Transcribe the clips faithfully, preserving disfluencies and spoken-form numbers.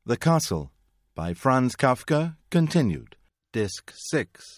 The Castle, by Franz Kafka, continued. Disc six.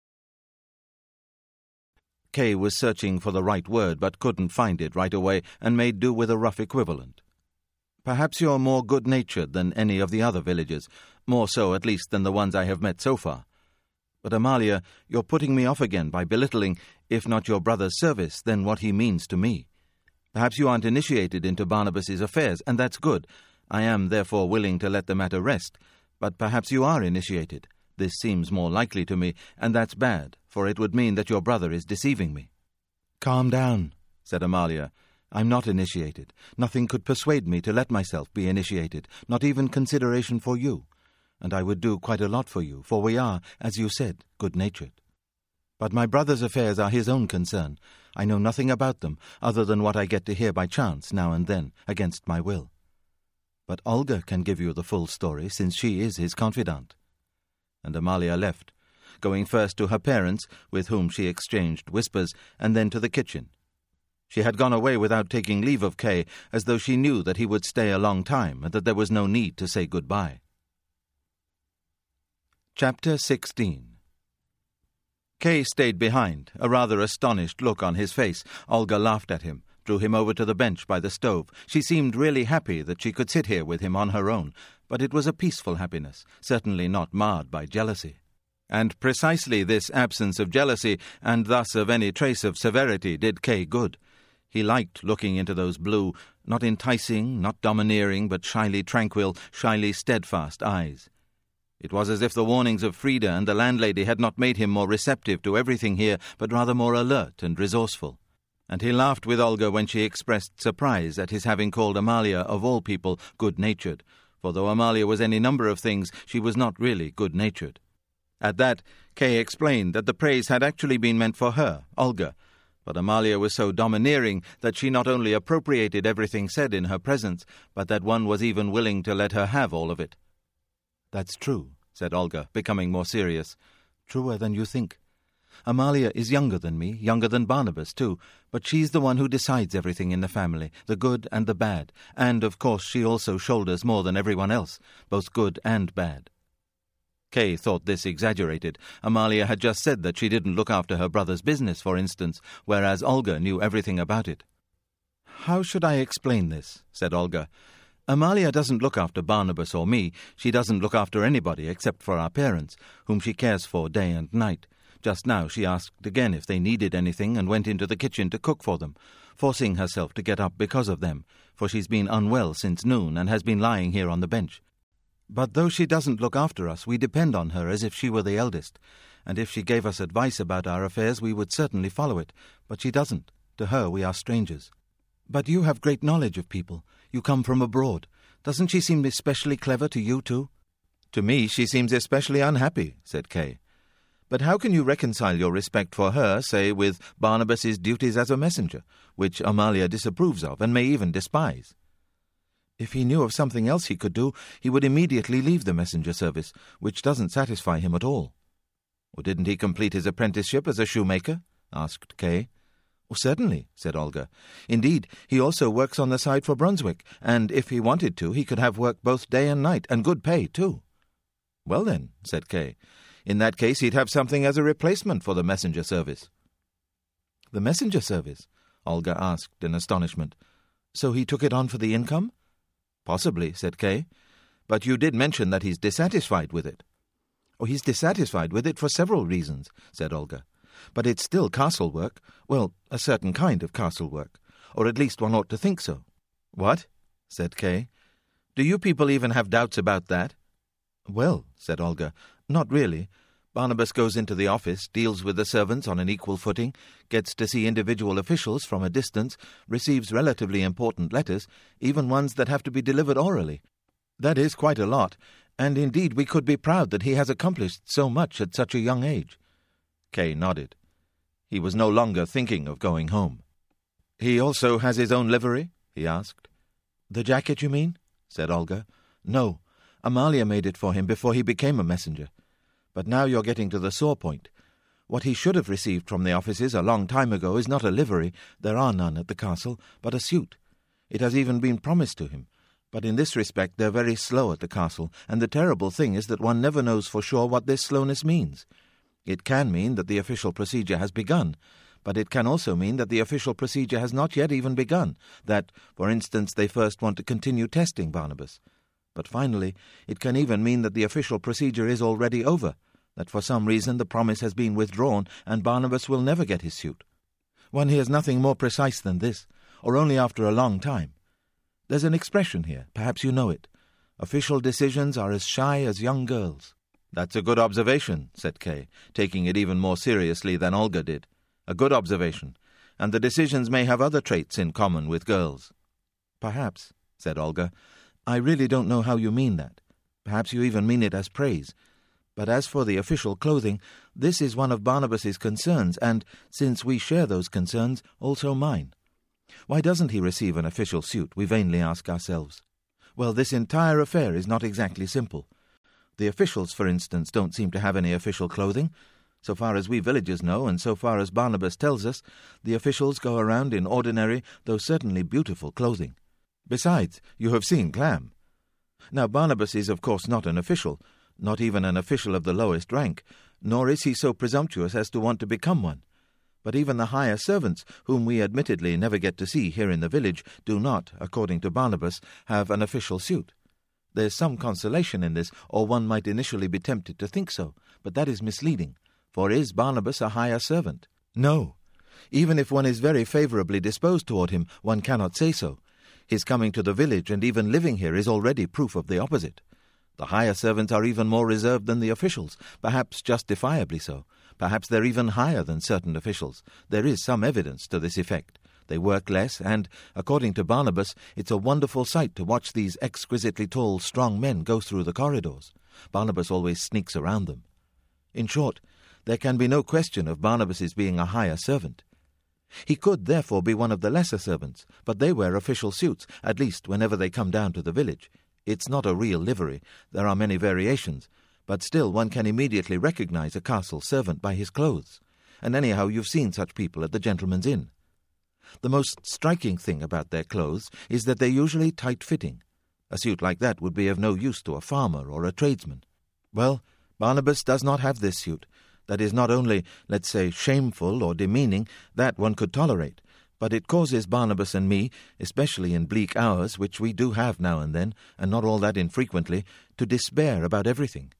Kay was searching for the right word but couldn't find it right away and made do with a rough equivalent. Perhaps you're more good-natured than any of the other villagers, more so at least than the ones I have met so far. But Amalia, you're putting me off again by belittling, if not your brother's service, then what he means to me. Perhaps you aren't initiated into Barnabas's affairs, and that's good. I am therefore willing to let the matter rest. But perhaps you are initiated. This seems more likely to me, and that's bad, for it would mean that your brother is deceiving me. Calm down, said Amalia. I'm not initiated. Nothing could persuade me to let myself be initiated, not even consideration for you. And I would do quite a lot for you, for we are, as you said, good-natured. But my brother's affairs are his own concern. I know nothing about them, other than what I get to hear by chance now and then, against my will. But Olga can give you the full story, since she is his confidant. And Amalia left, going first to her parents, with whom she exchanged whispers, and then to the kitchen. She had gone away without taking leave of Kay, as though she knew that he would stay a long time, and that there was no need to say goodbye. Chapter sixteen. Kay stayed behind, a rather astonished look on his face. Olga laughed at him, drew him over to the bench by the stove. She seemed really happy that she could sit here with him on her own, but it was a peaceful happiness, certainly not marred by jealousy. And precisely this absence of jealousy, and thus of any trace of severity, did Kay good. He liked looking into those blue, not enticing, not domineering, but shyly tranquil, shyly steadfast eyes. It was as if the warnings of Frida and the landlady had not made him more receptive to everything here, but rather more alert and resourceful. And he laughed with Olga when she expressed surprise at his having called Amalia, of all people, good-natured, for though Amalia was any number of things, she was not really good-natured. At that, Kay explained that the praise had actually been meant for her, Olga, but Amalia was so domineering that she not only appropriated everything said in her presence, but that one was even willing to let her have all of it. That's true, said Olga, becoming more serious. Truer than you think. Amalia is younger than me, younger than Barnabas, too, but she's the one who decides everything in the family, the good and the bad, and, of course, she also shoulders more than everyone else, both good and bad. Kay thought this exaggerated. Amalia had just said that she didn't look after her brother's business, for instance, whereas Olga knew everything about it. How should I explain this? Said Olga. Amalia doesn't look after Barnabas or me. She doesn't look after anybody except for our parents, whom she cares for day and night. Just now she asked again if they needed anything and went into the kitchen to cook for them, forcing herself to get up because of them, for she's been unwell since noon and has been lying here on the bench. But though she doesn't look after us, we depend on her as if she were the eldest, and if she gave us advice about our affairs we would certainly follow it, but she doesn't. To her we are strangers. But you have great knowledge of people. You come from abroad. Doesn't she seem especially clever to you too? To me she seems especially unhappy, said Kay. But how can you reconcile your respect for her, say, with Barnabas's duties as a messenger, which Amalia disapproves of and may even despise? If he knew of something else he could do, he would immediately leave the messenger service, which doesn't satisfy him at all. Or didn't he complete his apprenticeship as a shoemaker? Asked Kay. Oh, certainly, said Olga. Indeed, he also works on the side for Brunswick, and if he wanted to, he could have work both day and night, and good pay, too. Well then, said Kay, in that case he'd have something as a replacement for the messenger service. The messenger service? Olga asked in astonishment. So he took it on for the income? Possibly, said Kay. But you did mention that he's dissatisfied with it. Oh, he's dissatisfied with it for several reasons, said Olga. But it's still castle work. Well, a certain kind of castle work. Or at least one ought to think so. What? Said Kay. Do you people even have doubts about that? Well, said Olga, not really. Barnabas goes into the office, deals with the servants on an equal footing, gets to see individual officials from a distance, receives relatively important letters, even ones that have to be delivered orally. That is quite a lot, and indeed we could be proud that he has accomplished so much at such a young age. Kay nodded. He was no longer thinking of going home. He also has his own livery? He asked. The jacket, you mean? Said Olga. No, Amalia made it for him before he became a messenger. But now you're getting to the sore point. What he should have received from the offices a long time ago is not a livery, there are none at the castle, but a suit. It has even been promised to him. But in this respect they're very slow at the castle, and the terrible thing is that one never knows for sure what this slowness means. It can mean that the official procedure has begun, but it can also mean that the official procedure has not yet even begun, that, for instance, they first want to continue testing Barnabas. But finally, it can even mean that the official procedure is already over, that for some reason the promise has been withdrawn and Barnabas will never get his suit. One hears nothing more precise than this, or only after a long time. There's an expression here, perhaps you know it. Official decisions are as shy as young girls. That's a good observation, said Kay, taking it even more seriously than Olga did. A good observation, and the decisions may have other traits in common with girls. Perhaps, said Olga. I really don't know how you mean that. Perhaps you even mean it as praise. But as for the official clothing, this is one of Barnabas's concerns, and, since we share those concerns, also mine. Why doesn't he receive an official suit, we vainly ask ourselves. Well, this entire affair is not exactly simple. The officials, for instance, don't seem to have any official clothing. So far as we villagers know, and so far as Barnabas tells us, the officials go around in ordinary, though certainly beautiful, clothing. Besides, you have seen Clam. Now, Barnabas is, of course, not an official, not even an official of the lowest rank, nor is he so presumptuous as to want to become one. But even the higher servants, whom we admittedly never get to see here in the village, do not, according to Barnabas, have an official suit. There's some consolation in this, or one might initially be tempted to think so, but that is misleading. For is Barnabas a higher servant? No. Even if one is very favourably disposed toward him, one cannot say so. His coming to the village and even living here is already proof of the opposite. The higher servants are even more reserved than the officials, perhaps justifiably so. Perhaps they're even higher than certain officials. There is some evidence to this effect. They work less, and, according to Barnabas, it's a wonderful sight to watch these exquisitely tall, strong men go through the corridors. Barnabas always sneaks around them. In short, there can be no question of Barnabas's being a higher servant. He could, therefore, be one of the lesser servants, but they wear official suits, at least whenever they come down to the village. It's not a real livery. There are many variations, but still one can immediately recognize a castle servant by his clothes. And anyhow, you've seen such people at the gentleman's inn. The most striking thing about their clothes is that they're usually tight-fitting. A suit like that would be of no use to a farmer or a tradesman. Well, Barnabas does not have this suit. That is not only, let's say, shameful or demeaning, that one could tolerate, but it causes Barnabas and me, especially in bleak hours, which we do have now and then, and not all that infrequently, to despair about everything.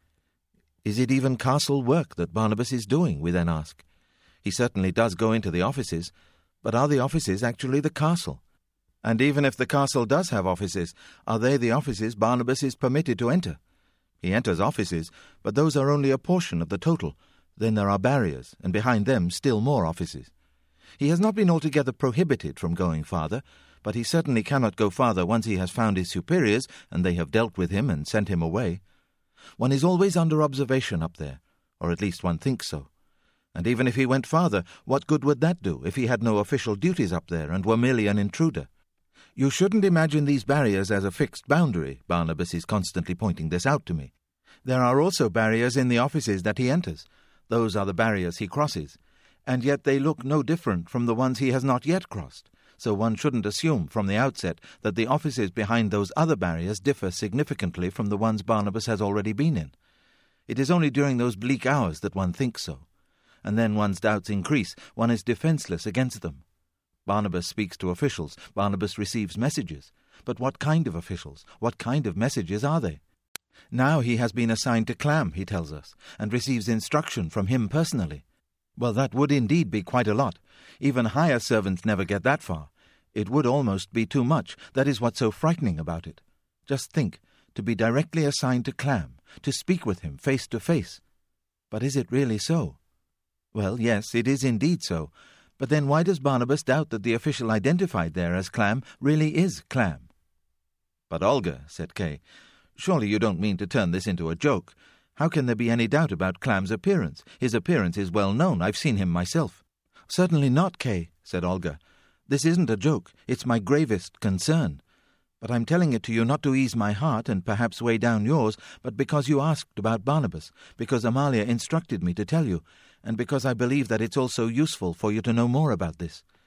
Is it even castle work that Barnabas is doing, we then ask? He certainly does go into the offices, but are the offices actually the castle? And even if the castle does have offices, are they the offices Barnabas is permitted to enter? He enters offices, but those are only a portion of the total. Then there are barriers, and behind them still more offices. He has not been altogether prohibited from going farther, but he certainly cannot go farther once he has found his superiors, and they have dealt with him and sent him away. One is always under observation up there, or at least one thinks so. And even if he went farther, what good would that do if he had no official duties up there and were merely an intruder? You shouldn't imagine these barriers as a fixed boundary. Barnabas is constantly pointing this out to me. There are also barriers in the offices that he enters. Those are the barriers he crosses, and yet they look no different from the ones he has not yet crossed, so one shouldn't assume from the outset that the offices behind those other barriers differ significantly from the ones Barnabas has already been in. It is only during those bleak hours that one thinks so, and then one's doubts increase, one is defenceless against them. Barnabas speaks to officials, Barnabas receives messages, but what kind of officials, what kind of messages are they? Now he has been assigned to Clam, he tells us, and receives instruction from him personally. Well, that would indeed be quite a lot. Even higher servants never get that far. It would almost be too much. That is what's so frightening about it. Just think, to be directly assigned to Clam, to speak with him face to face. But is it really so? Well, yes, it is indeed so. But then why does Barnabas doubt that the official identified there as Clam really is Clam? But Olga, said Kay, surely you don't mean to turn this into a joke. How can there be any doubt about Clam's appearance? His appearance is well known. I've seen him myself. Certainly not, Kay, said Olga. This isn't a joke. It's my gravest concern. But I'm telling it to you not to ease my heart and perhaps weigh down yours, but because you asked about Barnabas, because Amalia instructed me to tell you, and because I believe that it's also useful for you to know more about this.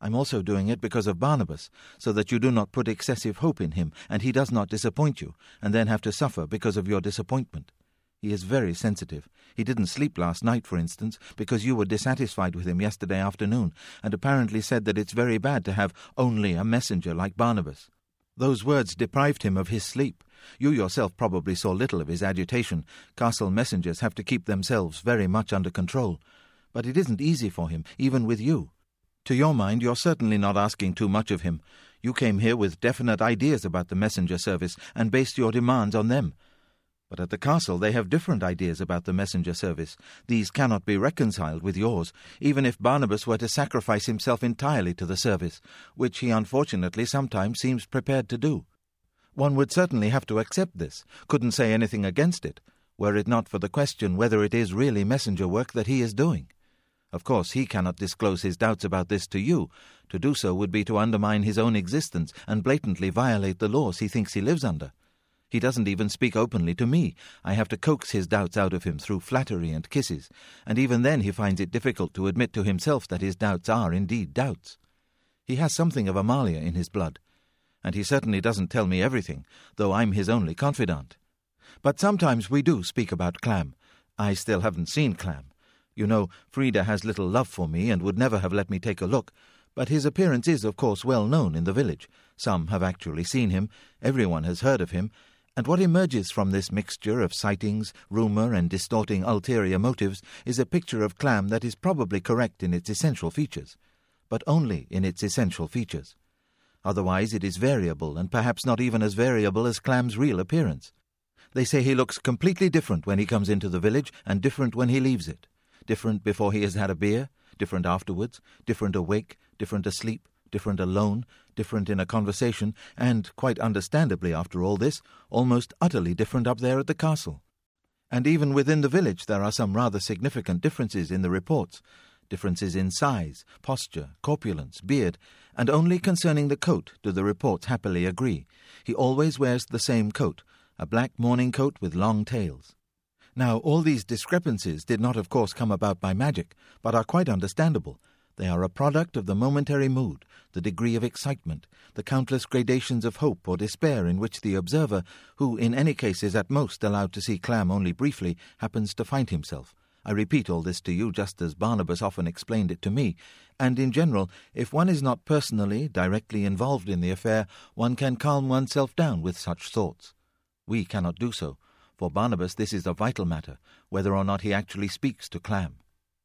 I'm also doing it because of Barnabas, so that you do not put excessive hope in him, and he does not disappoint you, and then have to suffer because of your disappointment. He is very sensitive. He didn't sleep last night, for instance, because you were dissatisfied with him yesterday afternoon, and apparently said that it's very bad to have only a messenger like Barnabas. Those words deprived him of his sleep. You yourself probably saw little of his agitation. Castle messengers have to keep themselves very much under control. But it isn't easy for him, even with you. To your mind, you're certainly not asking too much of him. You came here with definite ideas about the messenger service and based your demands on them. But at the castle they have different ideas about the messenger service. These cannot be reconciled with yours, even if Barnabas were to sacrifice himself entirely to the service, which he unfortunately sometimes seems prepared to do. One would certainly have to accept this, couldn't say anything against it, were it not for the question whether it is really messenger work that he is doing. Of course, he cannot disclose his doubts about this to you. To do so would be to undermine his own existence and blatantly violate the laws he thinks he lives under. He doesn't even speak openly to me. I have to coax his doubts out of him through flattery and kisses, and even then he finds it difficult to admit to himself that his doubts are indeed doubts. He has something of Amalia in his blood, and he certainly doesn't tell me everything, though I'm his only confidant. But sometimes we do speak about Clam. I still haven't seen Clam. You know, Frida has little love for me and would never have let me take a look, but his appearance is, of course, well known in the village. Some have actually seen him, everyone has heard of him, and what emerges from this mixture of sightings, rumour, and distorting ulterior motives is a picture of Clam that is probably correct in its essential features, but only in its essential features. Otherwise it is variable, and perhaps not even as variable as Clam's real appearance. They say he looks completely different when he comes into the village, and different when he leaves it. Different before he has had a beer, different afterwards, different awake, different asleep, different alone, different in a conversation, and, quite understandably after all this, almost utterly different up there at the castle. And even within the village there are some rather significant differences in the reports, differences in size, posture, corpulence, beard, and only concerning the coat do the reports happily agree. He always wears the same coat, a black morning coat with long tails. Now, all these discrepancies did not, of course, come about by magic, but are quite understandable. They are a product of the momentary mood, the degree of excitement, the countless gradations of hope or despair in which the observer, who in any case is at most allowed to see Clam only briefly, happens to find himself. I repeat all this to you just as Barnabas often explained it to me, and in general, if one is not personally, directly involved in the affair, one can calm oneself down with such thoughts. We cannot do so. For Barnabas this is a vital matter, whether or not he actually speaks to Clam.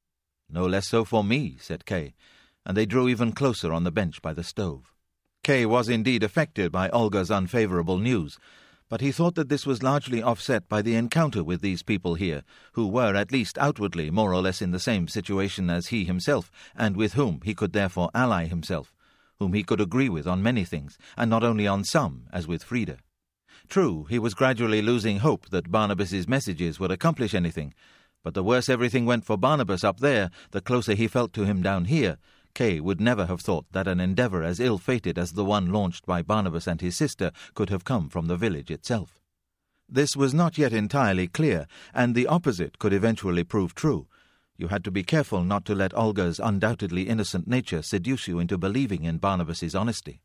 "No less so for me," said Kay, and they drew even closer on the bench by the stove. Kay was indeed affected by Olga's unfavourable news, but he thought that this was largely offset by the encounter with these people here, who were at least outwardly more or less in the same situation as he himself, and with whom he could therefore ally himself, whom he could agree with on many things, and not only on some, as with Frida. True, he was gradually losing hope that Barnabas's messages would accomplish anything, but the worse everything went for Barnabas up there, the closer he felt to him down here. Kay would never have thought that an endeavour as ill-fated as the one launched by Barnabas and his sister could have come from the village itself. This was not yet entirely clear, and the opposite could eventually prove true. You had to be careful not to let Olga's undoubtedly innocent nature seduce you into believing in Barnabas's honesty.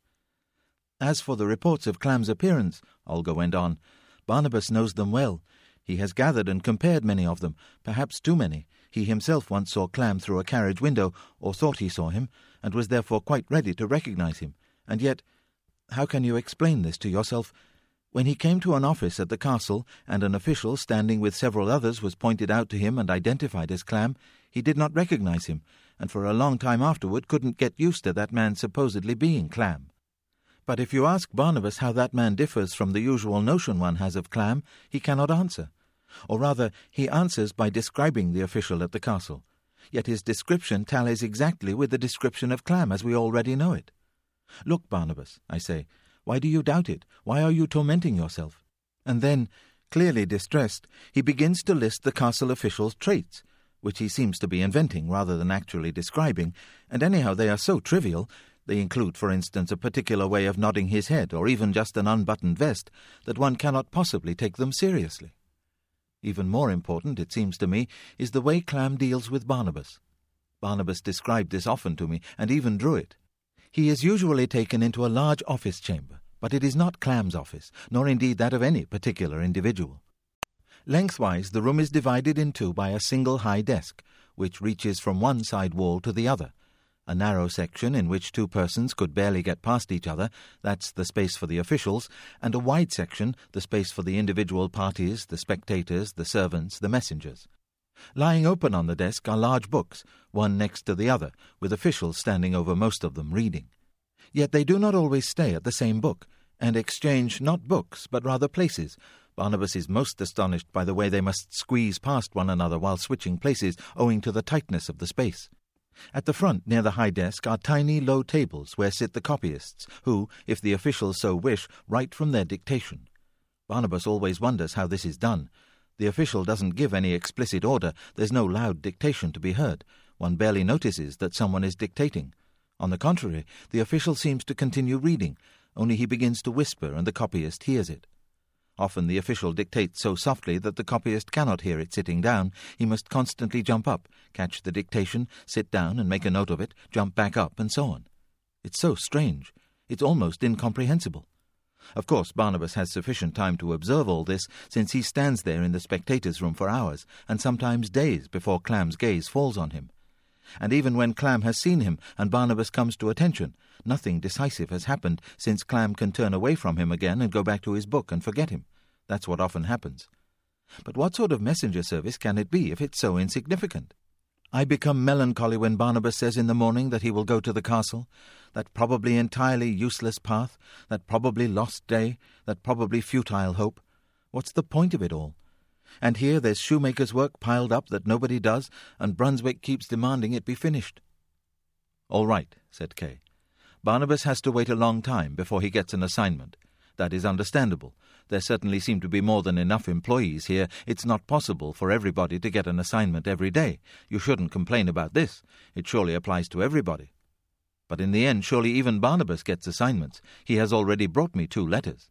As for the reports of Clam's appearance, Olga went on, Barnabas knows them well. He has gathered and compared many of them, perhaps too many. He himself once saw Clam through a carriage window, or thought he saw him, and was therefore quite ready to recognize him. And yet, how can you explain this to yourself? When he came to an office at the castle, and an official standing with several others was pointed out to him and identified as Clam, he did not recognize him, and for a long time afterward couldn't get used to that man supposedly being Clam. But if you ask Barnabas how that man differs from the usual notion one has of Clam, he cannot answer. Or rather, he answers by describing the official at the castle. Yet his description tallies exactly with the description of Clam as we already know it. Look, Barnabas, I say, why do you doubt it? Why are you tormenting yourself? And then, clearly distressed, he begins to list the castle official's traits, which he seems to be inventing rather than actually describing, and anyhow they are so trivial. They include, for instance, a particular way of nodding his head, or even just an unbuttoned vest, that one cannot possibly take them seriously. Even more important, it seems to me, is the way Clam deals with Barnabas. Barnabas described this often to me, and even drew it. He is usually taken into a large office chamber, but it is not Clam's office, nor indeed that of any particular individual. Lengthwise, the room is divided in two by a single high desk, which reaches from one side wall to the other. A narrow section in which two persons could barely get past each other, that's the space for the officials, and a wide section, the space for the individual parties, the spectators, the servants, the messengers. Lying open on the desk are large books, one next to the other, with officials standing over most of them reading. Yet they do not always stay at the same book, and exchange not books, but rather places. Barnabas is most astonished by the way they must squeeze past one another while switching places, owing to the tightness of the space. At the front, near the high desk, are tiny, low tables where sit the copyists, who, if the officials so wish, write from their dictation. Barnabas always wonders how this is done. The official doesn't give any explicit order. There's no loud dictation to be heard. One barely notices that someone is dictating. On the contrary, the official seems to continue reading, only he begins to whisper and the copyist hears it. Often the official dictates so softly that the copyist cannot hear it sitting down. He must constantly jump up, catch the dictation, sit down and make a note of it, jump back up, and so on. It's so strange. It's almost incomprehensible. Of course, Barnabas has sufficient time to observe all this, since he stands there in the spectators' room for hours, and sometimes days before Clam's gaze falls on him. And even when Clam has seen him and Barnabas comes to attention, nothing decisive has happened, since Clam can turn away from him again and go back to his book and forget him. That's what often happens. But what sort of messenger service can it be if it's so insignificant? I become melancholy when Barnabas says in the morning that he will go to the castle, that probably entirely useless path, that probably lost day, that probably futile hope. What's the point of it all? And here there's shoemaker's work piled up that nobody does, and Brunswick keeps demanding it be finished. All right, said Kay. Barnabas has to wait a long time before he gets an assignment. That is understandable. There certainly seem to be more than enough employees here. It's not possible for everybody to get an assignment every day. You shouldn't complain about this. It surely applies to everybody. But in the end, surely even Barnabas gets assignments. He has already brought me two letters.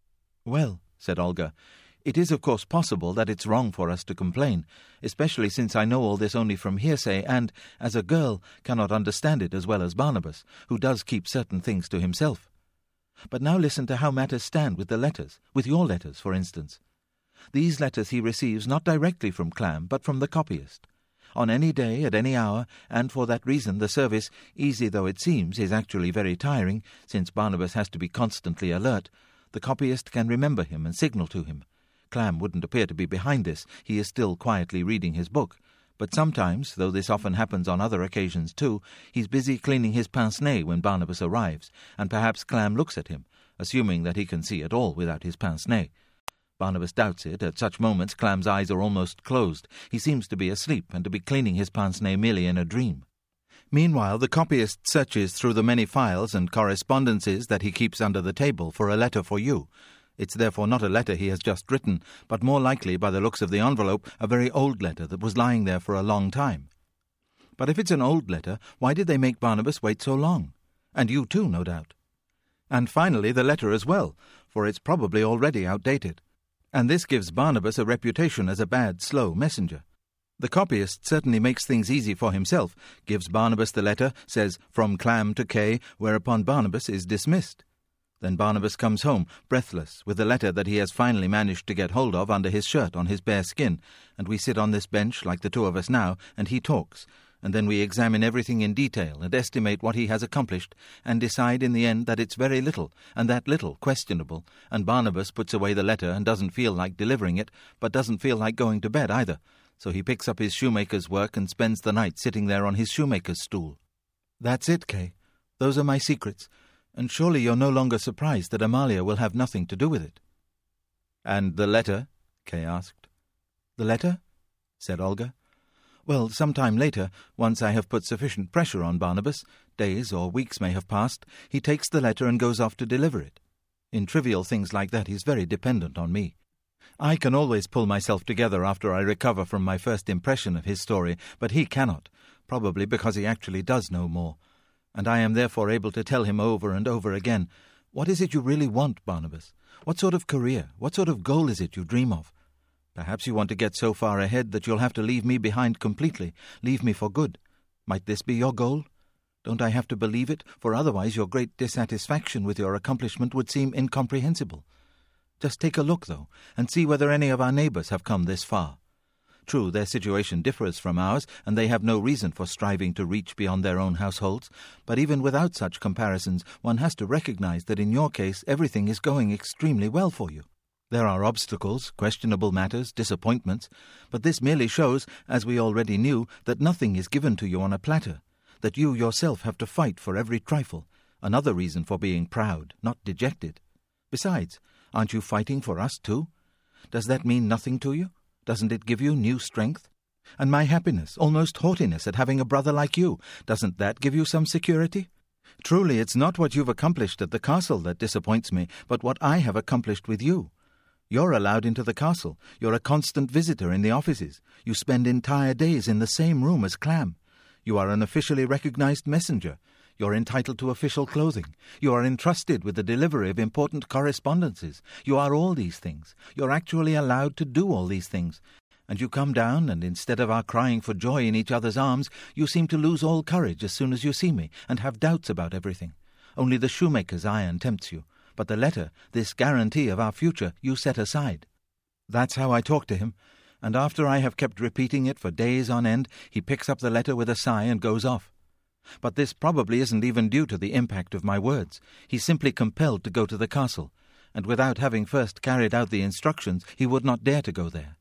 Well, said Olga, it is of course possible that it's wrong for us to complain, especially since I know all this only from hearsay and, as a girl, cannot understand it as well as Barnabas, who does keep certain things to himself. But now listen to how matters stand with the letters, with your letters, for instance. These letters he receives not directly from Clam, but from the copyist. On any day, at any hour, and for that reason the service, easy though it seems, is actually very tiring, since Barnabas has to be constantly alert. The copyist can remember him and signal to him. Clam wouldn't appear to be behind this. He is still quietly reading his book. But sometimes, though this often happens on other occasions too, he's busy cleaning his pince-nez when Barnabas arrives, and perhaps Clam looks at him, assuming that he can see at all without his pince-nez. Barnabas doubts it. At such moments Clam's eyes are almost closed. He seems to be asleep and to be cleaning his pince-nez merely in a dream. Meanwhile, the copyist searches through the many files and correspondences that he keeps under the table for a letter for you. It's therefore not a letter he has just written, but more likely, by the looks of the envelope, a very old letter that was lying there for a long time. But if it's an old letter, why did they make Barnabas wait so long? And you too, no doubt. And finally the letter as well, for it's probably already outdated. And this gives Barnabas a reputation as a bad, slow messenger. The copyist certainly makes things easy for himself, gives Barnabas the letter, says, "From Clam to Kay," whereupon Barnabas is dismissed. Then Barnabas comes home, breathless, with the letter that he has finally managed to get hold of under his shirt on his bare skin, and we sit on this bench, like the two of us now, and he talks, and then we examine everything in detail and estimate what he has accomplished, and decide in the end that it's very little, and that little questionable, and Barnabas puts away the letter and doesn't feel like delivering it, but doesn't feel like going to bed either, so he picks up his shoemaker's work and spends the night sitting there on his shoemaker's stool. That's it, Kay. Those are my secrets. And surely you're no longer surprised that Amalia will have nothing to do with it. And the letter? Kay asked. The letter? Said Olga. Well, some time later, once I have put sufficient pressure on Barnabas, days or weeks may have passed, he takes the letter and goes off to deliver it. In trivial things like that he's very dependent on me. I can always pull myself together after I recover from my first impression of his story, but he cannot, probably because he actually does know more. And I am therefore able to tell him over and over again, "What is it you really want, Barnabas? What sort of career, what sort of goal is it you dream of? Perhaps you want to get so far ahead that you'll have to leave me behind completely, leave me for good. Might this be your goal? Don't I have to believe it? For otherwise your great dissatisfaction with your accomplishment would seem incomprehensible. Just take a look, though, and see whether any of our neighbours have come this far. True, their situation differs from ours, and they have no reason for striving to reach beyond their own households, but even without such comparisons, one has to recognize that in your case everything is going extremely well for you. There are obstacles, questionable matters, disappointments, but this merely shows, as we already knew, that nothing is given to you on a platter, that you yourself have to fight for every trifle, another reason for being proud, not dejected. Besides, aren't you fighting for us too? Does that mean nothing to you? Doesn't it give you new strength? And my happiness, almost haughtiness at having a brother like you, doesn't that give you some security? Truly, it's not what you've accomplished at the castle that disappoints me, but what I have accomplished with you. You're allowed into the castle. You're a constant visitor in the offices. You spend entire days in the same room as Clam. You are an officially recognized messenger. You're entitled to official clothing. You are entrusted with the delivery of important correspondences. You are all these things. You're actually allowed to do all these things. And you come down, and instead of our crying for joy in each other's arms, you seem to lose all courage as soon as you see me, and have doubts about everything. Only the shoemaker's iron tempts you. But the letter, this guarantee of our future, you set aside. That's how I talk to him. And after I have kept repeating it for days on end, he picks up the letter with a sigh and goes off. But this probably isn't even due to the impact of my words. He's simply compelled to go to the castle, and without having first carried out the instructions, he would not dare to go there.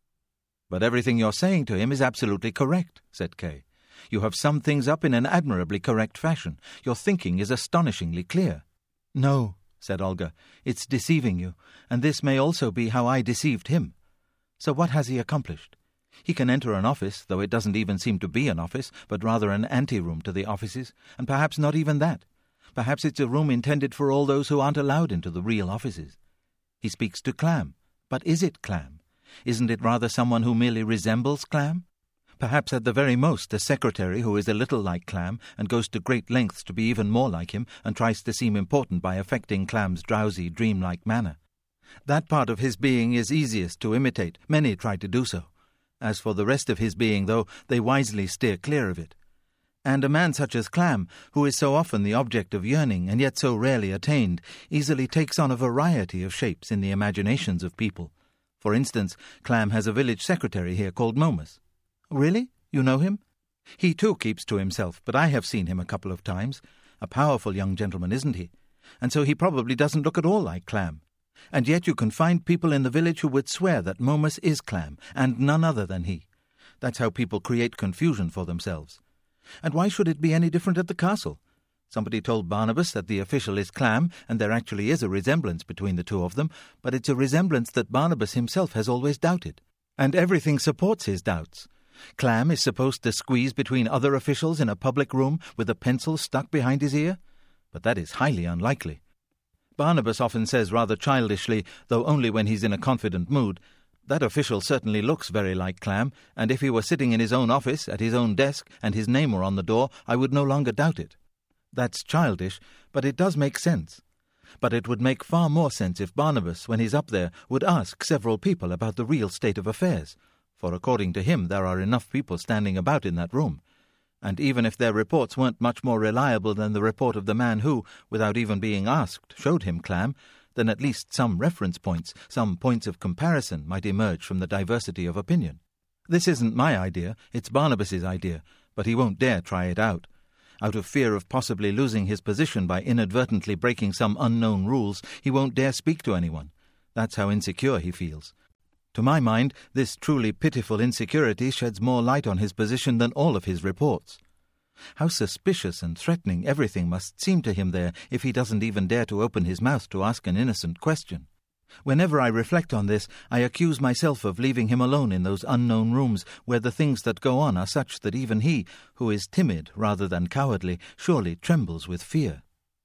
But everything you're saying to him is absolutely correct, said Kay. You have summed things up in an admirably correct fashion. Your thinking is astonishingly clear. No, said Olga, it's deceiving you, and this may also be how I deceived him. So what has he accomplished? He can enter an office, though it doesn't even seem to be an office, but rather an anteroom to the offices, and perhaps not even that. Perhaps it's a room intended for all those who aren't allowed into the real offices. He speaks to Clam. But is it Clam? Isn't it rather someone who merely resembles Clam? Perhaps at the very most a secretary who is a little like Clam and goes to great lengths to be even more like him and tries to seem important by affecting Clam's drowsy, dreamlike manner. That part of his being is easiest to imitate. Many try to do so. As for the rest of his being, though, they wisely steer clear of it. And a man such as Clam, who is so often the object of yearning and yet so rarely attained, easily takes on a variety of shapes in the imaginations of people. For instance, Clam has a village secretary here called Momus. Really? You know him? He too keeps to himself, but I have seen him a couple of times. A powerful young gentleman, isn't he? And so he probably doesn't look at all like Clam. And yet you can find people in the village who would swear that Momus is Clam, and none other than he. That's how people create confusion for themselves. And why should it be any different at the castle? Somebody told Barnabas that the official is Clam, and there actually is a resemblance between the two of them, but it's a resemblance that Barnabas himself has always doubted. And everything supports his doubts. Clam is supposed to squeeze between other officials in a public room with a pencil stuck behind his ear? But that is highly unlikely. Barnabas often says rather childishly, though only when he's in a confident mood, that official certainly looks very like Clam, and if he were sitting in his own office, at his own desk, and his name were on the door, I would no longer doubt it. That's childish, but it does make sense. But it would make far more sense if Barnabas, when he's up there, would ask several people about the real state of affairs, for according to him there are enough people standing about in that room. And even if their reports weren't much more reliable than the report of the man who, without even being asked, showed him Clam, then at least some reference points, some points of comparison might emerge from the diversity of opinion. This isn't my idea, it's Barnabas's idea, but he won't dare try it out. Out of fear of possibly losing his position by inadvertently breaking some unknown rules, he won't dare speak to anyone. That's how insecure he feels. To my mind, this truly pitiful insecurity sheds more light on his position than all of his reports. How suspicious and threatening everything must seem to him there if he doesn't even dare to open his mouth to ask an innocent question. Whenever I reflect on this, I accuse myself of leaving him alone in those unknown rooms where the things that go on are such that even he, who is timid rather than cowardly, surely trembles with fear.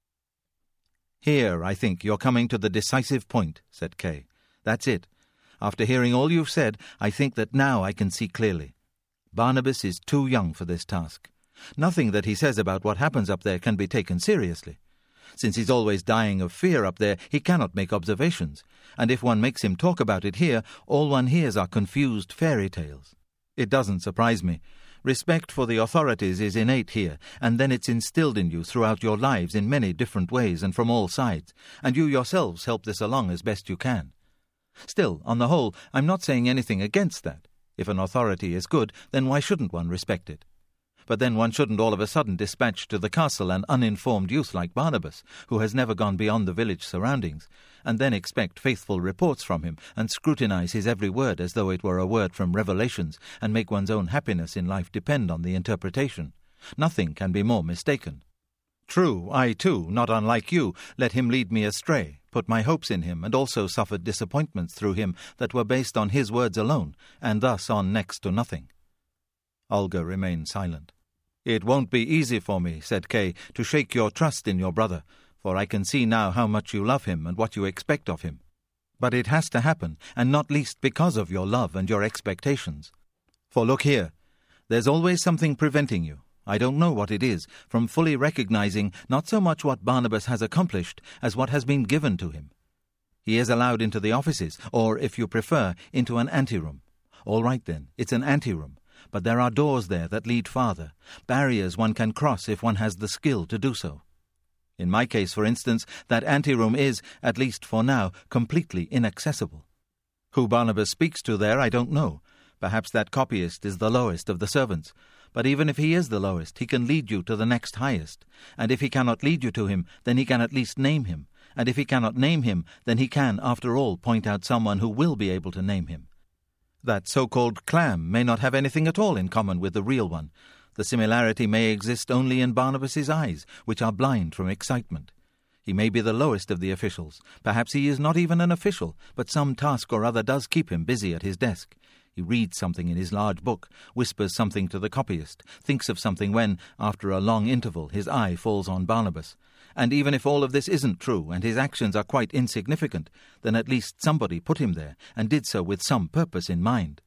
Here, I think, you're coming to the decisive point, said Kay. That's it. After hearing all you've said, I think that now I can see clearly. Barnabas is too young for this task. Nothing that he says about what happens up there can be taken seriously. Since he's always dying of fear up there, he cannot make observations, and if one makes him talk about it here, all one hears are confused fairy tales. It doesn't surprise me. Respect for the authorities is innate here, and then it's instilled in you throughout your lives in many different ways and from all sides, and you yourselves help this along as best you can. Still, on the whole, I'm not saying anything against that. If an authority is good, then why shouldn't one respect it? But then one shouldn't all of a sudden dispatch to the castle an uninformed youth like Barnabas, who has never gone beyond the village surroundings, and then expect faithful reports from him, and scrutinize his every word as though it were a word from Revelations, and make one's own happiness in life depend on the interpretation. Nothing can be more mistaken. True, I too, not unlike you, let him lead me astray, put my hopes in him, and also suffered disappointments through him that were based on his words alone, and thus on next to nothing. Olga remained silent. "It won't be easy for me," said Kay, "to shake your trust in your brother, for I can see now how much you love him and what you expect of him. But it has to happen, and not least because of your love and your expectations. For look here, there's always something preventing you, I don't know what it is, from fully recognizing not so much what Barnabas has accomplished as what has been given to him. He is allowed into the offices, or, if you prefer, into an anteroom. All right then, it's an anteroom. But there are doors there that lead farther, barriers one can cross if one has the skill to do so. In my case, for instance, that anteroom is, at least for now, completely inaccessible. Who Barnabas speaks to there I don't know. Perhaps that copyist is the lowest of the servants. But even if he is the lowest, he can lead you to the next highest. And if he cannot lead you to him, then he can at least name him. And if he cannot name him, then he can, after all, point out someone who will be able to name him. That so-called clam may not have anything at all in common with the real one. The similarity may exist only in Barnabas's eyes, which are blind from excitement. He may be the lowest of the officials. Perhaps he is not even an official, but some task or other does keep him busy at his desk. He reads something in his large book, whispers something to the copyist, thinks of something when, after a long interval, his eye falls on Barnabas. And even if all of this isn't true, and his actions are quite insignificant, then at least somebody put him there, and did so with some purpose in mind.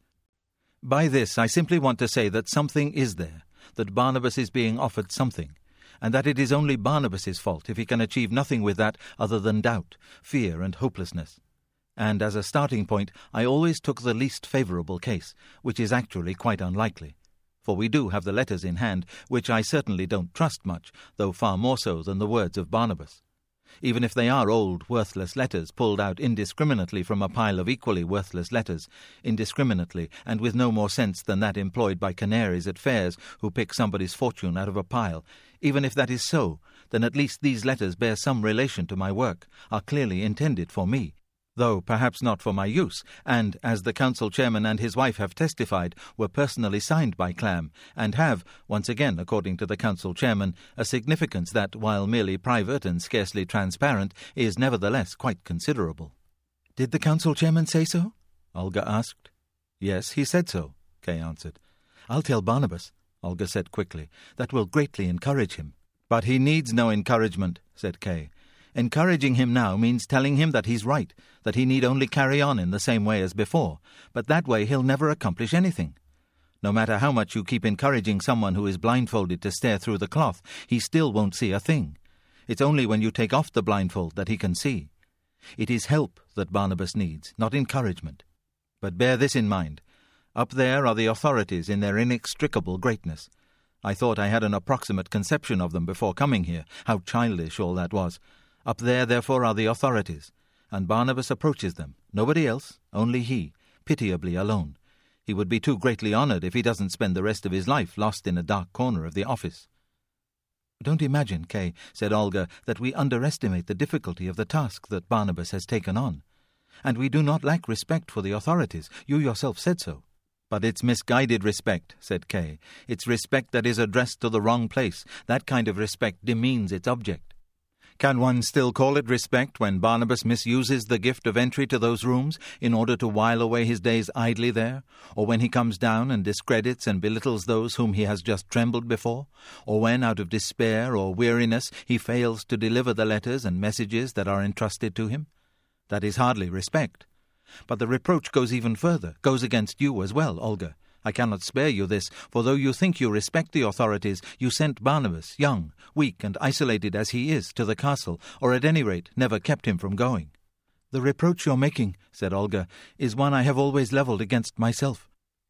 By this I simply want to say that something is there, that Barnabas is being offered something, and that it is only Barnabas's fault if he can achieve nothing with that other than doubt, fear, and hopelessness. And as a starting point, I always took the least favourable case, which is actually quite unlikely. For we do have the letters in hand, which I certainly don't trust much, though far more so than the words of Barnabas. Even if they are old, worthless letters pulled out indiscriminately from a pile of equally worthless letters, indiscriminately and with no more sense than that employed by canaries at fairs who pick somebody's fortune out of a pile, even if that is so, then at least these letters bear some relation to my work, are clearly intended for me, though perhaps not for my use, and, as the council chairman and his wife have testified, were personally signed by Clam, and have, once again according to the council chairman, a significance that, while merely private and scarcely transparent, is nevertheless quite considerable. "Did the council chairman say so?" Olga asked. "Yes, he said so," Kay answered. "I'll tell Barnabas," Olga said quickly. "That will greatly encourage him." "But he needs no encouragement," said Kay. "Encouraging him now means telling him that he's right, that he need only carry on in the same way as before, but that way he'll never accomplish anything. No matter how much you keep encouraging someone who is blindfolded to stare through the cloth, he still won't see a thing. It's only when you take off the blindfold that he can see. It is help that Barnabas needs, not encouragement. But bear this in mind. Up there are the authorities in their inextricable greatness. I thought I had an approximate conception of them before coming here, how childish all that was. Up there, therefore, are the authorities, and Barnabas approaches them, nobody else, only he, pitiably alone. He would be too greatly honoured if he doesn't spend the rest of his life lost in a dark corner of the office." "Don't imagine, Kay," said Olga, "that we underestimate the difficulty of the task that Barnabas has taken on. And we do not lack respect for the authorities. You yourself said so." "But it's misguided respect," said Kay. "It's respect that is addressed to the wrong place. That kind of respect demeans its object. Can one still call it respect when Barnabas misuses the gift of entry to those rooms in order to while away his days idly there, or when he comes down and discredits and belittles those whom he has just trembled before, or when, out of despair or weariness, he fails to deliver the letters and messages that are entrusted to him? That is hardly respect. But the reproach goes even further, goes against you as well, Olga. I cannot spare you this, for though you think you respect the authorities, you sent Barnabas, young, weak, and isolated as he is, to the castle, or at any rate never kept him from going." "The reproach you're making," said Olga, "is one I have always levelled against myself."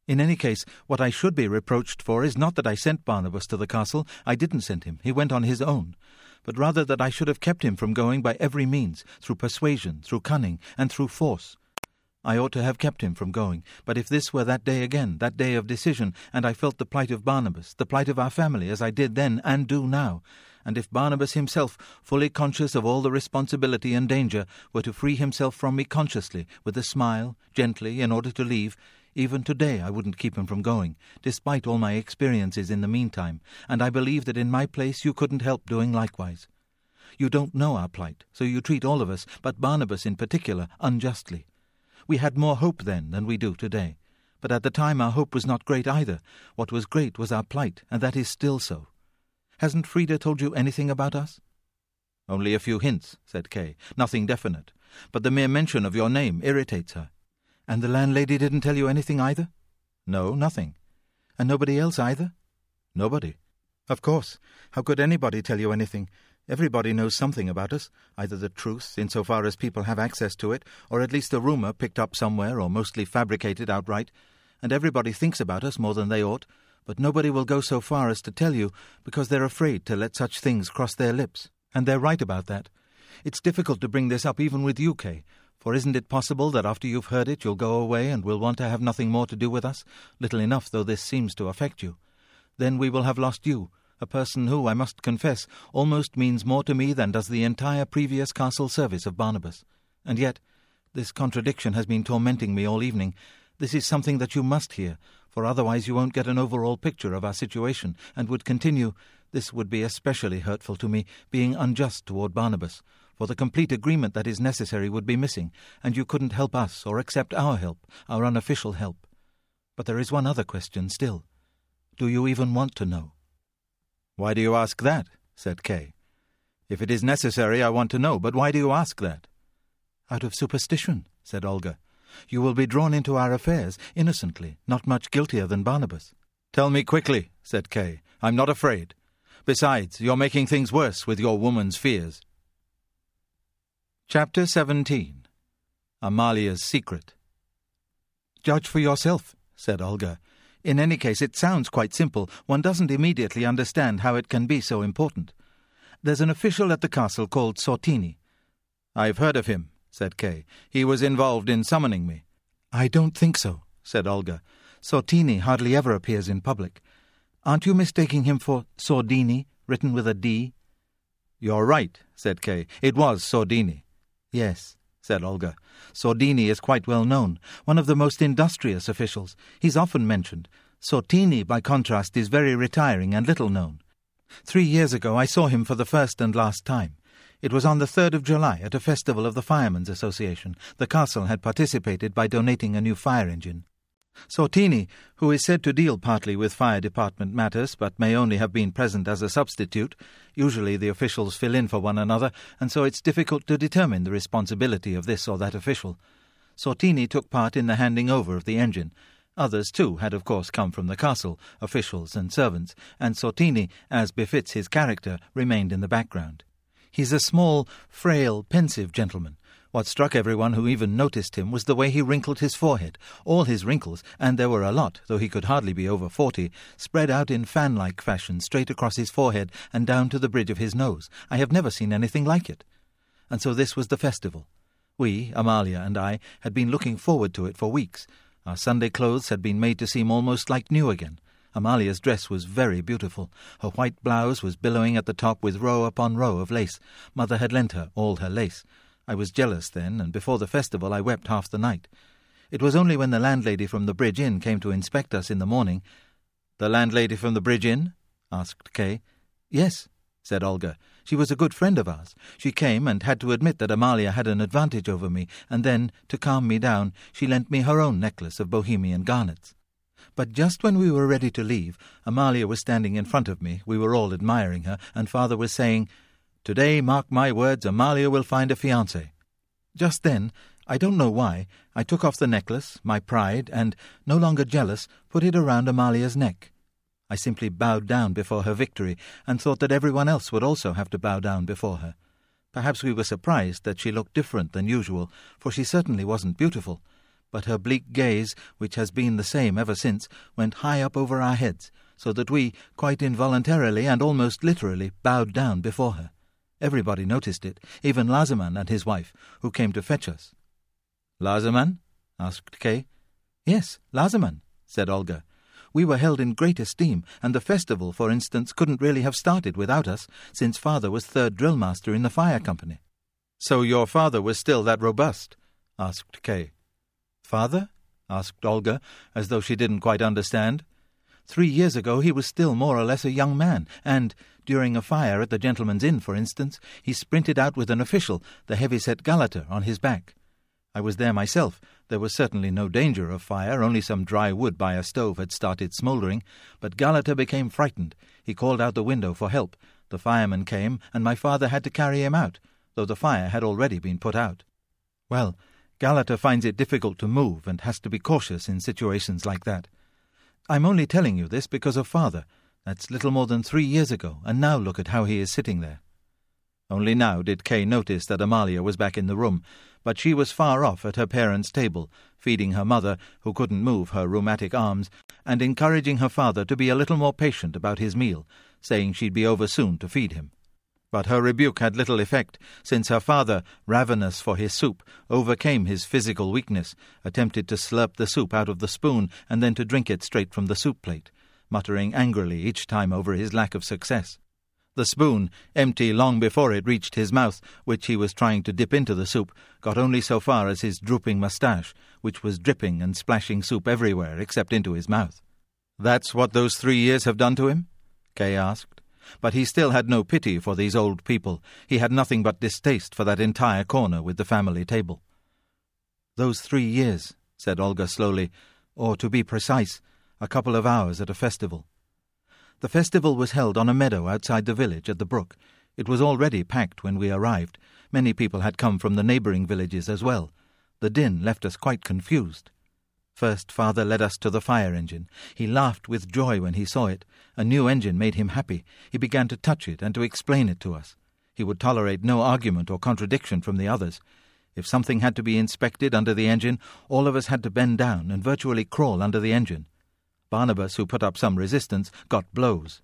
In any case, what I should be reproached for is not that I sent Barnabas to the castle. I didn't send him. He went on his own. But rather that I should have kept him from going by every means, through persuasion, through cunning, and through force. I ought to have kept him from going, but if this were that day again, that day of decision, and I felt the plight of Barnabas, the plight of our family, as I did then and do now, and if Barnabas himself, fully conscious of all the responsibility and danger, were to free himself from me consciously, with a smile, gently, in order to leave, even today I wouldn't keep him from going, despite all my experiences in the meantime, and I believe that in my place you couldn't help doing likewise. You don't know our plight, so you treat all of us, but Barnabas in particular, unjustly. We had more hope then than we do today, but at the time our hope was not great either. What was great was our plight, and that is still so. Hasn't Frida told you anything about us?" "Only a few hints," said Kay. "Nothing definite. But the mere mention of your name irritates her." "And the landlady didn't tell you anything either?" "No, nothing." "And nobody else either?" "Nobody." "Of course. How could anybody tell you anything? Everybody knows something about us, either the truth, insofar as people have access to it, or at least a rumour picked up somewhere, or mostly fabricated outright. And everybody thinks about us more than they ought, but nobody will go so far as to tell you, because they're afraid to let such things cross their lips. And they're right about that. It's difficult to bring this up even with you, Kay, for isn't it possible that after you've heard it you'll go away and will want to have nothing more to do with us, little enough though this seems to affect you? Then we will have lost you, a person who, I must confess, almost means more to me than does the entire previous castle service of Barnabas. And yet, this contradiction has been tormenting me all evening. This is something that you must hear, for otherwise you won't get an overall picture of our situation, and would continue, this would be especially hurtful to me, being unjust toward Barnabas, for the complete agreement that is necessary would be missing, and you couldn't help us or accept our help, our unofficial help. But there is one other question still. Do you even want to know?" "Why do you ask that?" said Kay. "If it is necessary, I want to know, but why do you ask that?" "Out of superstition," said Olga. "You will be drawn into our affairs, innocently, not much guiltier than Barnabas." "Tell me quickly," said Kay. "I'm not afraid. Besides, you're making things worse with your woman's fears." Chapter seventeen. Amalia's Secret. "Judge for yourself," said Olga. "In any case, it sounds quite simple. One doesn't immediately understand how it can be so important. There's an official at the castle called Sortini." "I've heard of him," said Kay. "He was involved in summoning me." "I don't think so," said Olga. "Sortini hardly ever appears in public. Aren't you mistaking him for Sordini, written with a D?" "You're right," said Kay. "It was Sordini." "Yes," said Olga. "Sordini is quite well known, one of the most industrious officials. He's often mentioned. Sortini, by contrast, is very retiring and little known. Three years ago I saw him for the first and last time. It was on the third of July at a festival of the Firemen's Association. The castle had participated by donating a new fire engine. Sortini, who is said to deal partly with fire department matters, but may only have been present as a substitute. Usually the officials fill in for one another, and so it's difficult to determine the responsibility of this or that official. Sortini took part in the handing over of the engine. Others, too, had of course come from the castle, officials and servants, and Sortini, as befits his character, remained in the background. He's a small, frail, pensive gentleman. What struck everyone who even noticed him was the way he wrinkled his forehead. All his wrinkles, and there were a lot, though he could hardly be over forty, spread out in fan-like fashion straight across his forehead and down to the bridge of his nose. I have never seen anything like it. And so this was the festival. We, Amalia and I, had been looking forward to it for weeks. Our Sunday clothes had been made to seem almost like new again. Amalia's dress was very beautiful. Her white blouse was billowing at the top with row upon row of lace. Mother had lent her all her lace. I was jealous then, and before the festival I wept half the night. It was only when the landlady from the Bridge Inn came to inspect us in the morning— "The landlady from the Bridge Inn?" asked Kay. "Yes," said Olga. "She was a good friend of ours. She came and had to admit that Amalia had an advantage over me, and then, to calm me down, she lent me her own necklace of Bohemian garnets. But just when we were ready to leave, Amalia was standing in front of me. We were all admiring her, and Father was saying, 'Today, mark my words, Amalia will find a fiancé.' Just then, I don't know why, I took off the necklace, my pride, and, no longer jealous, put it around Amalia's neck. I simply bowed down before her victory, and thought that everyone else would also have to bow down before her. Perhaps we were surprised that she looked different than usual, for she certainly wasn't beautiful. but her bleak gaze, which has been the same ever since, went high up over our heads, so that we, quite involuntarily and almost literally, bowed down before her. Everybody noticed it, even Lazaman and his wife, who came to fetch us. "Lazaman?" asked Kay. "Yes, Lazaman," said Olga. "We were held in great esteem, and the festival, for instance, couldn't really have started without us, since father was third drill master in the fire company." "So your father was still that robust?" asked Kay. "Father?" asked Olga, as though she didn't quite understand. "Three years ago he was still more or less a young man, and, during a fire at the Gentleman's Inn, for instance, he sprinted out with an official, the heavy-set Galata, on his back. I was there myself. There was certainly no danger of fire, only some dry wood by a stove had started smouldering, but Galata became frightened. He called out the window for help. The firemen came, and my father had to carry him out, though the fire had already been put out. Well, Galata finds it difficult to move and has to be cautious in situations like that. I'm only telling you this because of father. That's little more than three years ago, and now look at how he is sitting there." Only now did Kay notice that Amalia was back in the room, but she was far off at her parents' table, feeding her mother, who couldn't move her rheumatic arms, and encouraging her father to be a little more patient about his meal, saying she'd be over soon to feed him. But her rebuke had little effect, since her father, ravenous for his soup, overcame his physical weakness, attempted to slurp the soup out of the spoon and then to drink it straight from the soup plate, muttering angrily each time over his lack of success. The spoon, empty long before it reached his mouth, which he was trying to dip into the soup, got only so far as his drooping moustache, which was dripping and splashing soup everywhere except into his mouth. "That's what those three years have done to him?" Kay asked. But he still had no pity for these old people. He had nothing but distaste for that entire corner with the family table. "Those three years," said Olga slowly, "or, to be precise, a couple of hours at a festival. The festival was held on a meadow outside the village at the brook. It was already packed when we arrived. Many people had come from the neighbouring villages as well. The din left us quite confused. First, father led us to the fire engine. He laughed with joy when he saw it. A new engine made him happy. He began to touch it and to explain it to us. He would tolerate no argument or contradiction from the others. If something had to be inspected under the engine, all of us had to bend down and virtually crawl under the engine. Barnabas, who put up some resistance, got blows.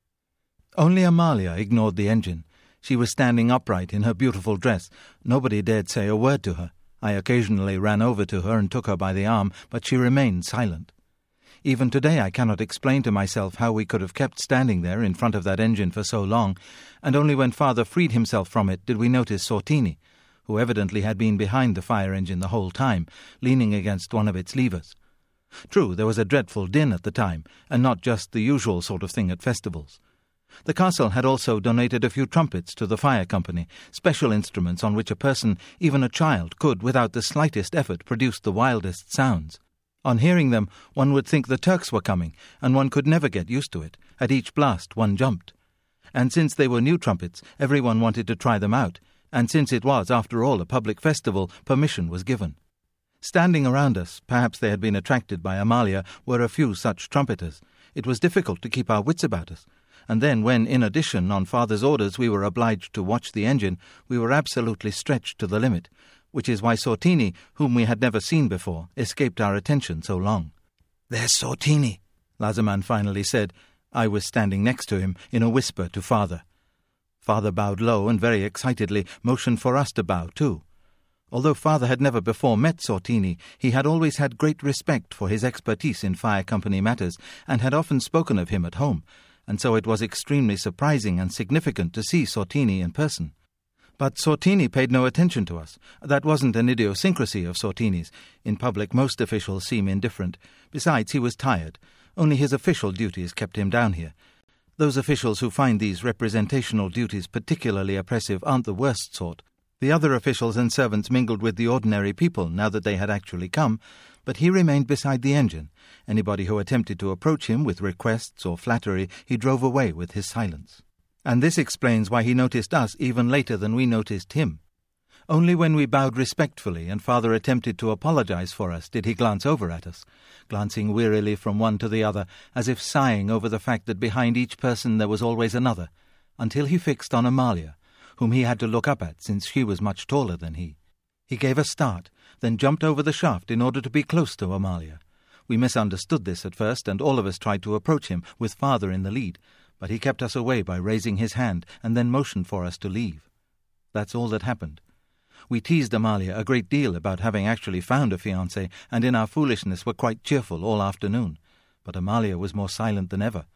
Only Amalia ignored the engine. She was standing upright in her beautiful dress. Nobody dared say a word to her. I occasionally ran over to her and took her by the arm, but she remained silent. Even today I cannot explain to myself how we could have kept standing there in front of that engine for so long, and only when father freed himself from it did we notice Sortini, who evidently had been behind the fire engine the whole time, leaning against one of its levers. True, there was a dreadful din at the time, and not just the usual sort of thing at festivals. The castle had also donated a few trumpets to the fire company, special instruments on which a person, even a child, could, without the slightest effort, produce the wildest sounds. On hearing them, one would think the Turks were coming, and one could never get used to it. At each blast, one jumped. And since they were new trumpets, everyone wanted to try them out, and since it was, after all, a public festival, permission was given. Standing around us, perhaps they had been attracted by Amalia, were a few such trumpeters. It was difficult to keep our wits about us. And then when, in addition, on father's orders, we were obliged to watch the engine, we were absolutely stretched to the limit, which is why Sortini, whom we had never seen before, escaped our attention so long. "There's Sortini," Lazaman finally said. I was standing next to him, in a whisper to father. Father bowed low and very excitedly motioned for us to bow too. Although father had never before met Sortini, he had always had great respect for his expertise in fire company matters, and had often spoken of him at home, and so it was extremely surprising and significant to see Sortini in person. But Sortini paid no attention to us. That wasn't an idiosyncrasy of Sortini's. In public most officials seem indifferent. Besides, he was tired. Only his official duties kept him down here. Those officials who find these representational duties particularly oppressive aren't the worst sort. The other officials and servants mingled with the ordinary people now that they had actually come, but he remained beside the engine. Anybody who attempted to approach him with requests or flattery, he drove away with his silence. And this explains why he noticed us even later than we noticed him. Only when we bowed respectfully and father attempted to apologize for us did he glance over at us, glancing wearily from one to the other, as if sighing over the fact that behind each person there was always another, until he fixed on Amalia, whom he had to look up at since she was much taller than he. He gave a start, then jumped over the shaft in order to be close to Amalia. We misunderstood this at first, and all of us tried to approach him, with father in the lead, but he kept us away by raising his hand and then motioned for us to leave. That's all that happened. We teased Amalia a great deal about having actually found a fiancé, and in our foolishness were quite cheerful all afternoon, but Amalia was more silent than ever.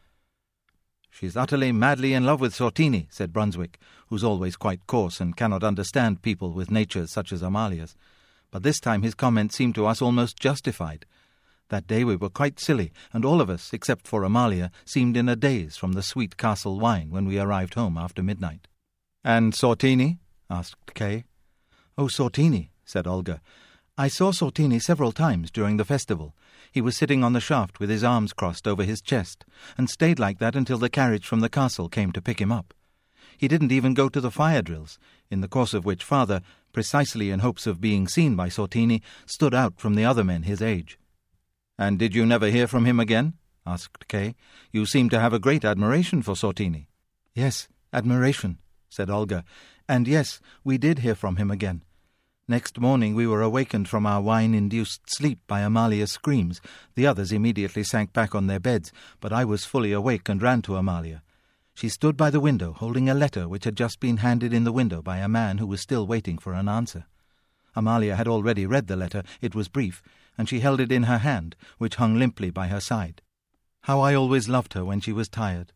"She's utterly, madly in love with Sortini," said Brunswick, who's always quite coarse and cannot understand people with natures such as Amalia's. But this time his comment seemed to us almost justified. That day we were quite silly, and all of us, except for Amalia, seemed in a daze from the sweet castle wine when we arrived home after midnight. "And Sortini?" asked Kay. "Oh, Sortini," said Olga. "I saw Sortini several times during the festival. He was sitting on the shaft with his arms crossed over his chest, and stayed like that until the carriage from the castle came to pick him up. He didn't even go to the fire drills, in the course of which father, precisely in hopes of being seen by Sortini, stood out from the other men his age." "And did you never hear from him again?" asked Kay. "You seem to have a great admiration for Sortini." "Yes, admiration," said Olga. "And yes, we did hear from him again. Next morning we were awakened from our wine-induced sleep by Amalia's screams. The others immediately sank back on their beds, but I was fully awake and ran to Amalia. She stood by the window, holding a letter which had just been handed in the window by a man who was still waiting for an answer. Amalia had already read the letter. It was brief, and she held it in her hand, which hung limply by her side. How I always loved her when she was tired.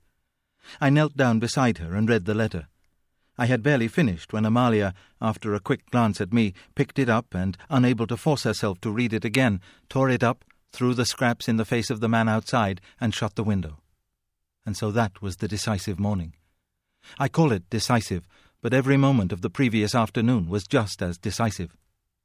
I knelt down beside her and read the letter. I had barely finished when Amalia, after a quick glance at me, picked it up and, unable to force herself to read it again, tore it up, threw the scraps in the face of the man outside, and shut the window. And so that was the decisive morning. I call it decisive, but every moment of the previous afternoon was just as decisive.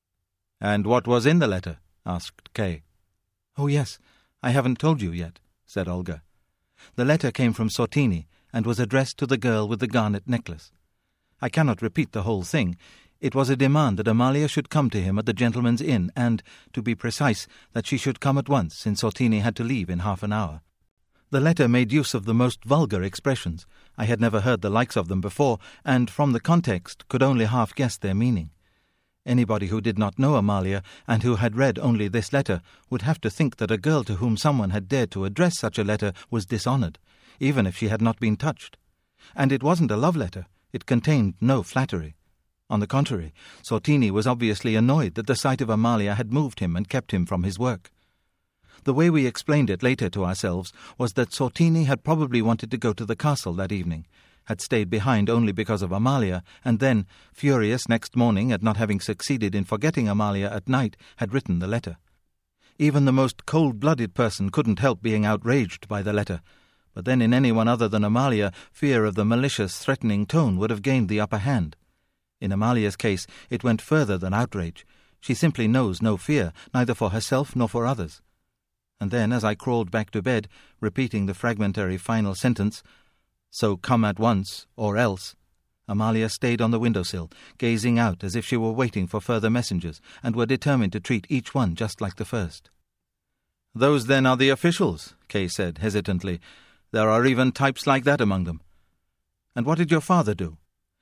"And what was in the letter?" asked Kay. "Oh, yes, I haven't told you yet," said Olga. "The letter came from Sortini, and was addressed to the girl with the garnet necklace. I cannot repeat the whole thing. It was a demand that Amalia should come to him at the gentleman's inn, and, to be precise, that she should come at once, since Sortini had to leave in half an hour. The letter made use of the most vulgar expressions. I had never heard the likes of them before, and, from the context, could only half guess their meaning. Anybody who did not know Amalia, and who had read only this letter, would have to think that a girl to whom someone had dared to address such a letter was dishonoured, even if she had not been touched. And it wasn't a love letter. It contained no flattery. On the contrary, Sortini was obviously annoyed that the sight of Amalia had moved him and kept him from his work. The way we explained it later to ourselves was that Sortini had probably wanted to go to the castle that evening, had stayed behind only because of Amalia, and then, furious next morning at not having succeeded in forgetting Amalia at night, had written the letter. Even the most cold-blooded person couldn't help being outraged by the letter, but then in anyone other than Amalia, fear of the malicious, threatening tone would have gained the upper hand. In Amalia's case, it went further than outrage. She simply knows no fear, neither for herself nor for others. And then, as I crawled back to bed, repeating the fragmentary final sentence, "So come at once, or else," Amalia stayed on the windowsill, gazing out as if she were waiting for further messengers, and were determined to treat each one just like the first. "Those, then, are the officials," Kay said hesitantly. "There are even types like that among them. And what did your father do?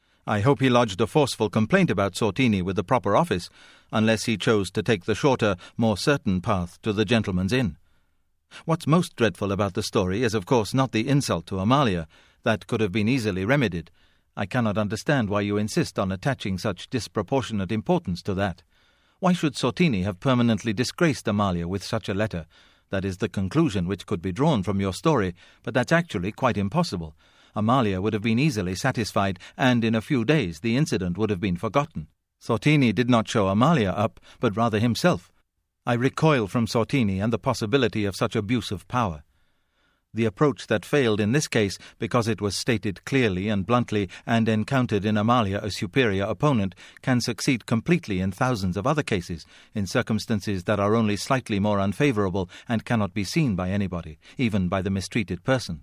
I hope he lodged a forceful complaint about Sortini with the proper office, unless he chose to take the shorter, more certain path to the gentleman's inn. What's most dreadful about the story is, of course, not the insult to Amalia. That could have been easily remedied. I cannot understand why you insist on attaching such disproportionate importance to that. Why should Sortini have permanently disgraced Amalia with such a letter? That is the conclusion which could be drawn from your story, but that's actually quite impossible. Amalia would have been easily satisfied, and in a few days the incident would have been forgotten. Sortini did not show Amalia up, but rather himself. I recoil from Sortini and the possibility of such abuse of power. The approach that failed in this case, because it was stated clearly and bluntly and encountered in Amalia a superior opponent, can succeed completely in thousands of other cases, in circumstances that are only slightly more unfavourable and cannot be seen by anybody, even by the mistreated person.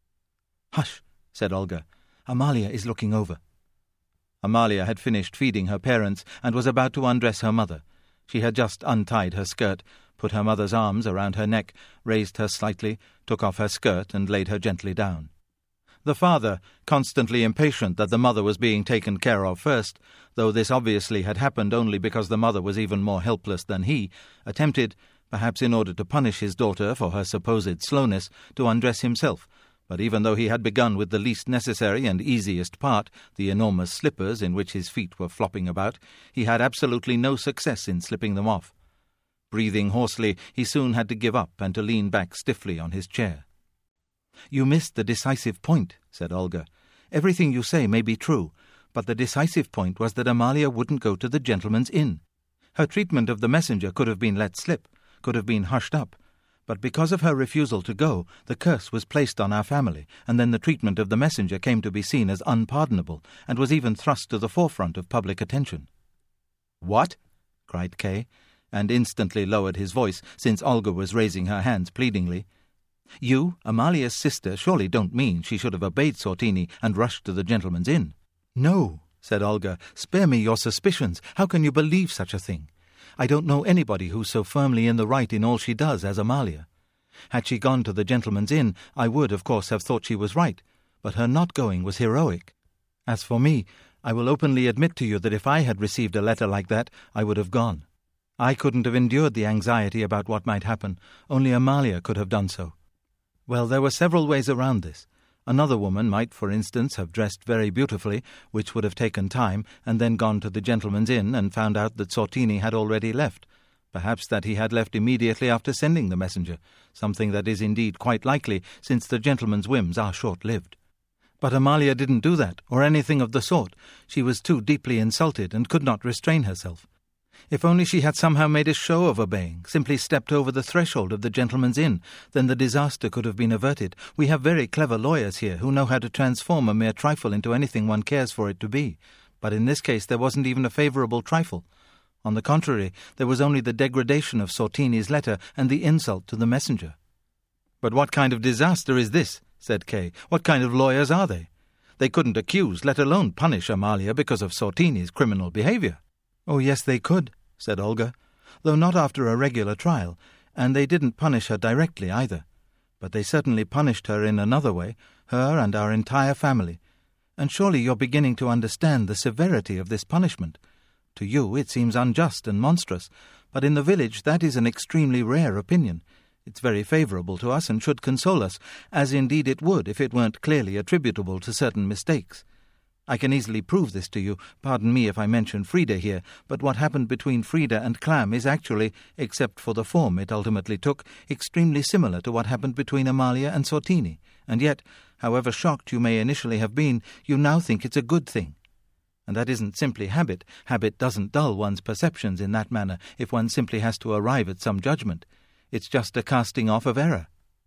"Hush," said Olga. "Amalia is looking over." Amalia had finished feeding her parents and was about to undress her mother. She had just untied her skirt, put her mother's arms around her neck, raised her slightly, took off her skirt and laid her gently down. The father, constantly impatient that the mother was being taken care of first, though this obviously had happened only because the mother was even more helpless than he, attempted, perhaps in order to punish his daughter for her supposed slowness, to undress himself. But even though he had begun with the least necessary and easiest part, the enormous slippers in which his feet were flopping about, he had absolutely no success in slipping them off. Breathing hoarsely, he soon had to give up and to lean back stiffly on his chair. "You missed the decisive point," said Olga. "Everything you say may be true, but the decisive point was that Amalia wouldn't go to the gentleman's inn. Her treatment of the messenger could have been let slip, could have been hushed up, but because of her refusal to go, the curse was placed on our family, and then the treatment of the messenger came to be seen as unpardonable, and was even thrust to the forefront of public attention." "What?" cried Kay, and instantly lowered his voice, since Olga was raising her hands pleadingly. "You, Amalia's sister, surely don't mean she should have obeyed Sortini and rushed to the gentleman's inn?" "No," said Olga. "Spare me your suspicions. How can you believe such a thing? I don't know anybody who's so firmly in the right in all she does as Amalia. Had she gone to the gentleman's inn, I would, of course, have thought she was right, but her not going was heroic. As for me, I will openly admit to you that if I had received a letter like that, I would have gone. I couldn't have endured the anxiety about what might happen. Only Amalia could have done so. Well, there were several ways around this. Another woman might, for instance, have dressed very beautifully, which would have taken time, and then gone to the gentleman's inn and found out that Sortini had already left. Perhaps that he had left immediately after sending the messenger, something that is indeed quite likely, since the gentleman's whims are short-lived. But Amalia didn't do that, or anything of the sort. She was too deeply insulted and could not restrain herself. If only she had somehow made a show of obeying, simply stepped over the threshold of the gentleman's inn, then the disaster could have been averted. We have very clever lawyers here who know how to transform a mere trifle into anything one cares for it to be. But in this case there wasn't even a favourable trifle. On the contrary, there was only the degradation of Sortini's letter and the insult to the messenger. "But what kind of disaster is this?" said Kay. "What kind of lawyers are they? They couldn't accuse, let alone punish Amalia because of Sortini's criminal behaviour." "Oh, yes, they could," said Olga, "though not after a regular trial, and they didn't punish her directly either. But they certainly punished her in another way, her and our entire family. And surely you're beginning to understand the severity of this punishment. To you it seems unjust and monstrous, but in the village that is an extremely rare opinion. It's very favourable to us and should console us, as indeed it would if it weren't clearly attributable to certain mistakes. I can easily prove this to you. Pardon me if I mention Frida here, but what happened between Frida and Clam is actually, except for the form it ultimately took, extremely similar to what happened between Amalia and Sortini, and yet, however shocked you may initially have been, you now think it's a good thing. And that isn't simply habit. Habit doesn't dull one's perceptions in that manner if one simply has to arrive at some judgment. It's just a casting off of error."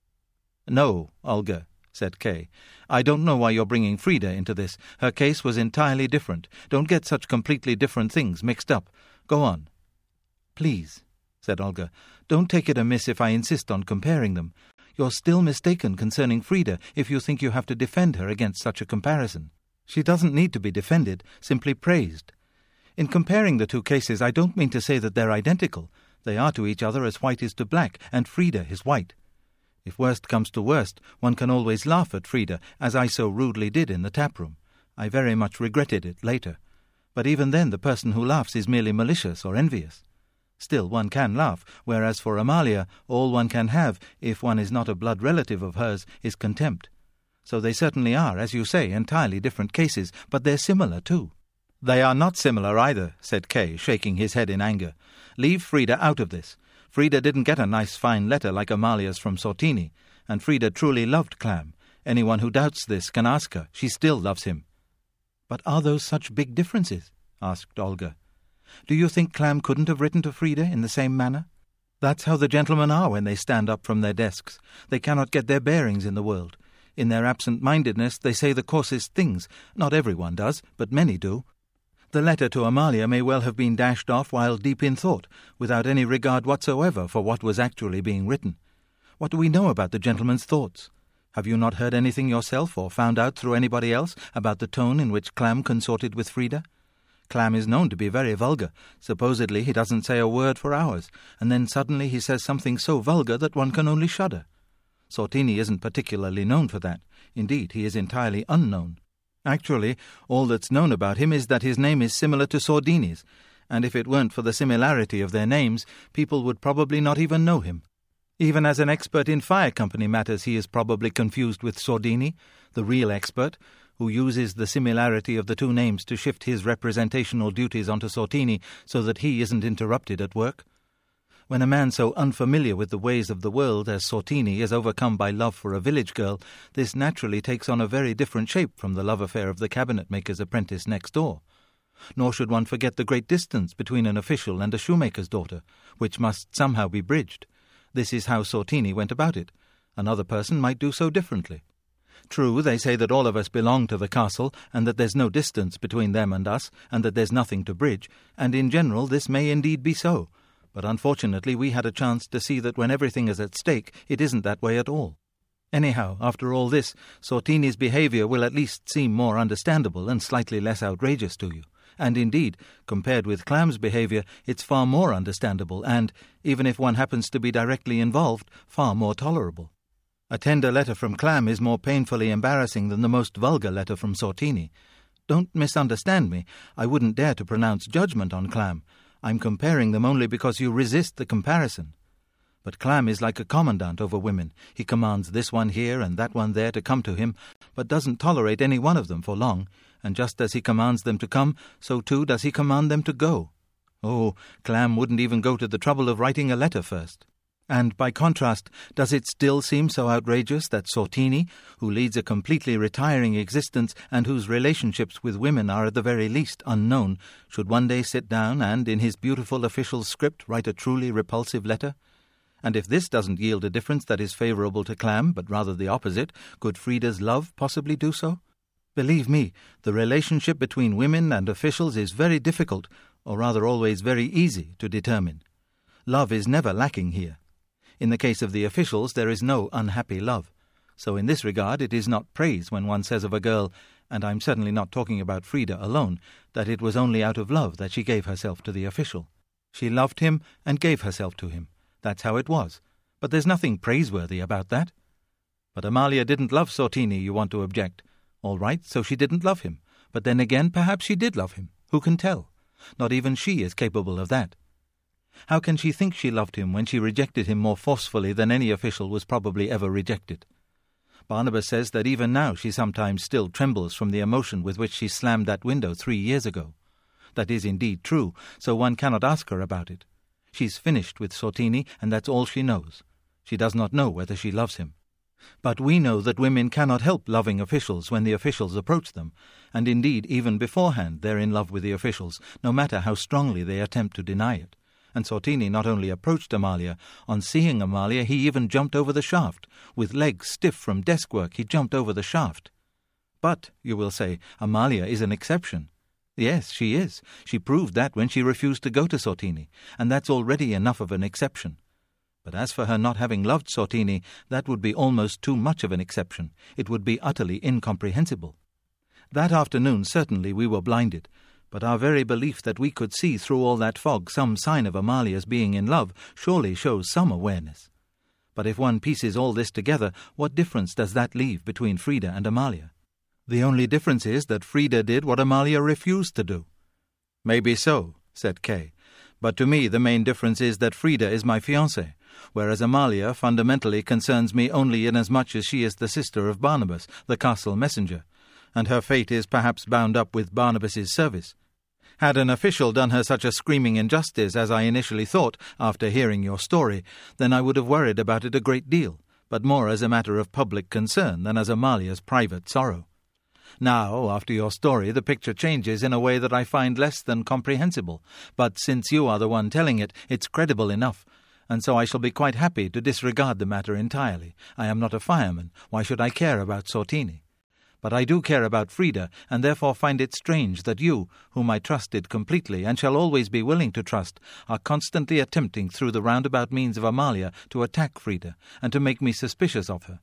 "No, Olga," said Kay. "I don't know why you're bringing Frida into this. Her case was entirely different. Don't get such completely different things mixed up. Go on." "Please," said Olga, "don't take it amiss if I insist on comparing them. You're still mistaken concerning Frida if you think you have to defend her against such a comparison. She doesn't need to be defended, simply praised. In comparing the two cases, I don't mean to say that they're identical. They are to each other as white is to black, and Frida is white. If worst comes to worst, one can always laugh at Frida, as I so rudely did in the tap-room. I very much regretted it later. But even then the person who laughs is merely malicious or envious. Still, one can laugh, whereas for Amalia, all one can have, if one is not a blood relative of hers, is contempt. So they certainly are, as you say, entirely different cases, but they're similar too." "They are not similar either," said Kay, shaking his head in anger. "Leave Frida out of this. Frida didn't get a nice fine letter like Amalia's from Sortini, and Frida truly loved Clam. Anyone who doubts this can ask her. She still loves him." "But are those such big differences?" asked Olga. "Do you think Clam couldn't have written to Frida in the same manner? That's how the gentlemen are when they stand up from their desks. They cannot get their bearings in the world. In their absent-mindedness they say the coarsest things. Not everyone does, but many do. The letter to Amalia may well have been dashed off while deep in thought, without any regard whatsoever for what was actually being written. What do we know about the gentleman's thoughts? Have you not heard anything yourself, or found out through anybody else, about the tone in which Clam consorted with Frida? Clam is known to be very vulgar. Supposedly he doesn't say a word for hours, and then suddenly he says something so vulgar that one can only shudder. Sortini isn't particularly known for that. Indeed, he is entirely unknown. Actually, all that's known about him is that his name is similar to Sordini's, and if it weren't for the similarity of their names, people would probably not even know him. Even as an expert in fire company matters, he is probably confused with Sordini, the real expert, who uses the similarity of the two names to shift his representational duties onto Sortini so that he isn't interrupted at work. When a man so unfamiliar with the ways of the world as Sortini is overcome by love for a village girl, this naturally takes on a very different shape from the love affair of the cabinet-maker's apprentice next door. Nor should one forget the great distance between an official and a shoemaker's daughter, which must somehow be bridged. This is how Sortini went about it. Another person might do so differently. True, they say that all of us belong to the castle, and that there's no distance between them and us, and that there's nothing to bridge, and in general this may indeed be so. But unfortunately we had a chance to see that when everything is at stake, it isn't that way at all. Anyhow, after all this, Sortini's behaviour will at least seem more understandable and slightly less outrageous to you. And indeed, compared with Clam's behaviour, it's far more understandable and, even if one happens to be directly involved, far more tolerable. A tender letter from Clam is more painfully embarrassing than the most vulgar letter from Sortini. Don't misunderstand me. I wouldn't dare to pronounce judgment on Clam. I'm comparing them only because you resist the comparison. But Clam is like a commandant over women. He commands this one here and that one there to come to him, but doesn't tolerate any one of them for long, and just as he commands them to come, so too does he command them to go. Oh, Clam wouldn't even go to the trouble of writing a letter first. And, by contrast, does it still seem so outrageous that Sortini, who leads a completely retiring existence and whose relationships with women are at the very least unknown, should one day sit down and, in his beautiful official script, write a truly repulsive letter? And if this doesn't yield a difference that is favourable to Clam, but rather the opposite, could Frida's love possibly do so? Believe me, the relationship between women and officials is very difficult, or rather always very easy, to determine. Love is never lacking here. In the case of the officials, there is no unhappy love. So in this regard, it is not praise when one says of a girl, and I'm certainly not talking about Frida alone, that it was only out of love that she gave herself to the official. She loved him and gave herself to him. That's how it was. But there's nothing praiseworthy about that. But Amalia didn't love Sortini, you want to object. All right, so she didn't love him. But then again, perhaps she did love him. Who can tell? Not even she is capable of that. How can she think she loved him when she rejected him more forcefully than any official was probably ever rejected? Barnabas says that even now she sometimes still trembles from the emotion with which she slammed that window three years ago. That is indeed true, so one cannot ask her about it. She's finished with Sortini, and that's all she knows. She does not know whether she loves him. But we know that women cannot help loving officials when the officials approach them, and indeed even beforehand they're in love with the officials, no matter how strongly they attempt to deny it. And Sortini not only approached Amalia, on seeing Amalia he even jumped over the shaft. With legs stiff from desk work, he jumped over the shaft. But, you will say, Amalia is an exception. Yes, she is. She proved that when she refused to go to Sortini, and that's already enough of an exception. But as for her not having loved Sortini, that would be almost too much of an exception. It would be utterly incomprehensible. That afternoon certainly we were blinded, but our very belief that we could see through all that fog some sign of Amalia's being in love surely shows some awareness. But if one pieces all this together, what difference does that leave between Frida and Amalia? The only difference is that Frida did what Amalia refused to do. Maybe so, said Kay, but to me the main difference is that Frida is my fiancée, whereas Amalia fundamentally concerns me only inasmuch as she is the sister of Barnabas, the castle messenger, and her fate is perhaps bound up with Barnabas's service. Had an official done her such a screaming injustice as I initially thought after hearing your story, then I would have worried about it a great deal, but more as a matter of public concern than as Amalia's private sorrow. Now, after your story, the picture changes in a way that I find less than comprehensible, but since you are the one telling it, it's credible enough, and so I shall be quite happy to disregard the matter entirely. I am not a fireman. Why should I care about Sortini? But I do care about Frida, and therefore find it strange that you, whom I trusted completely and shall always be willing to trust, are constantly attempting through the roundabout means of Amalia to attack Frida and to make me suspicious of her.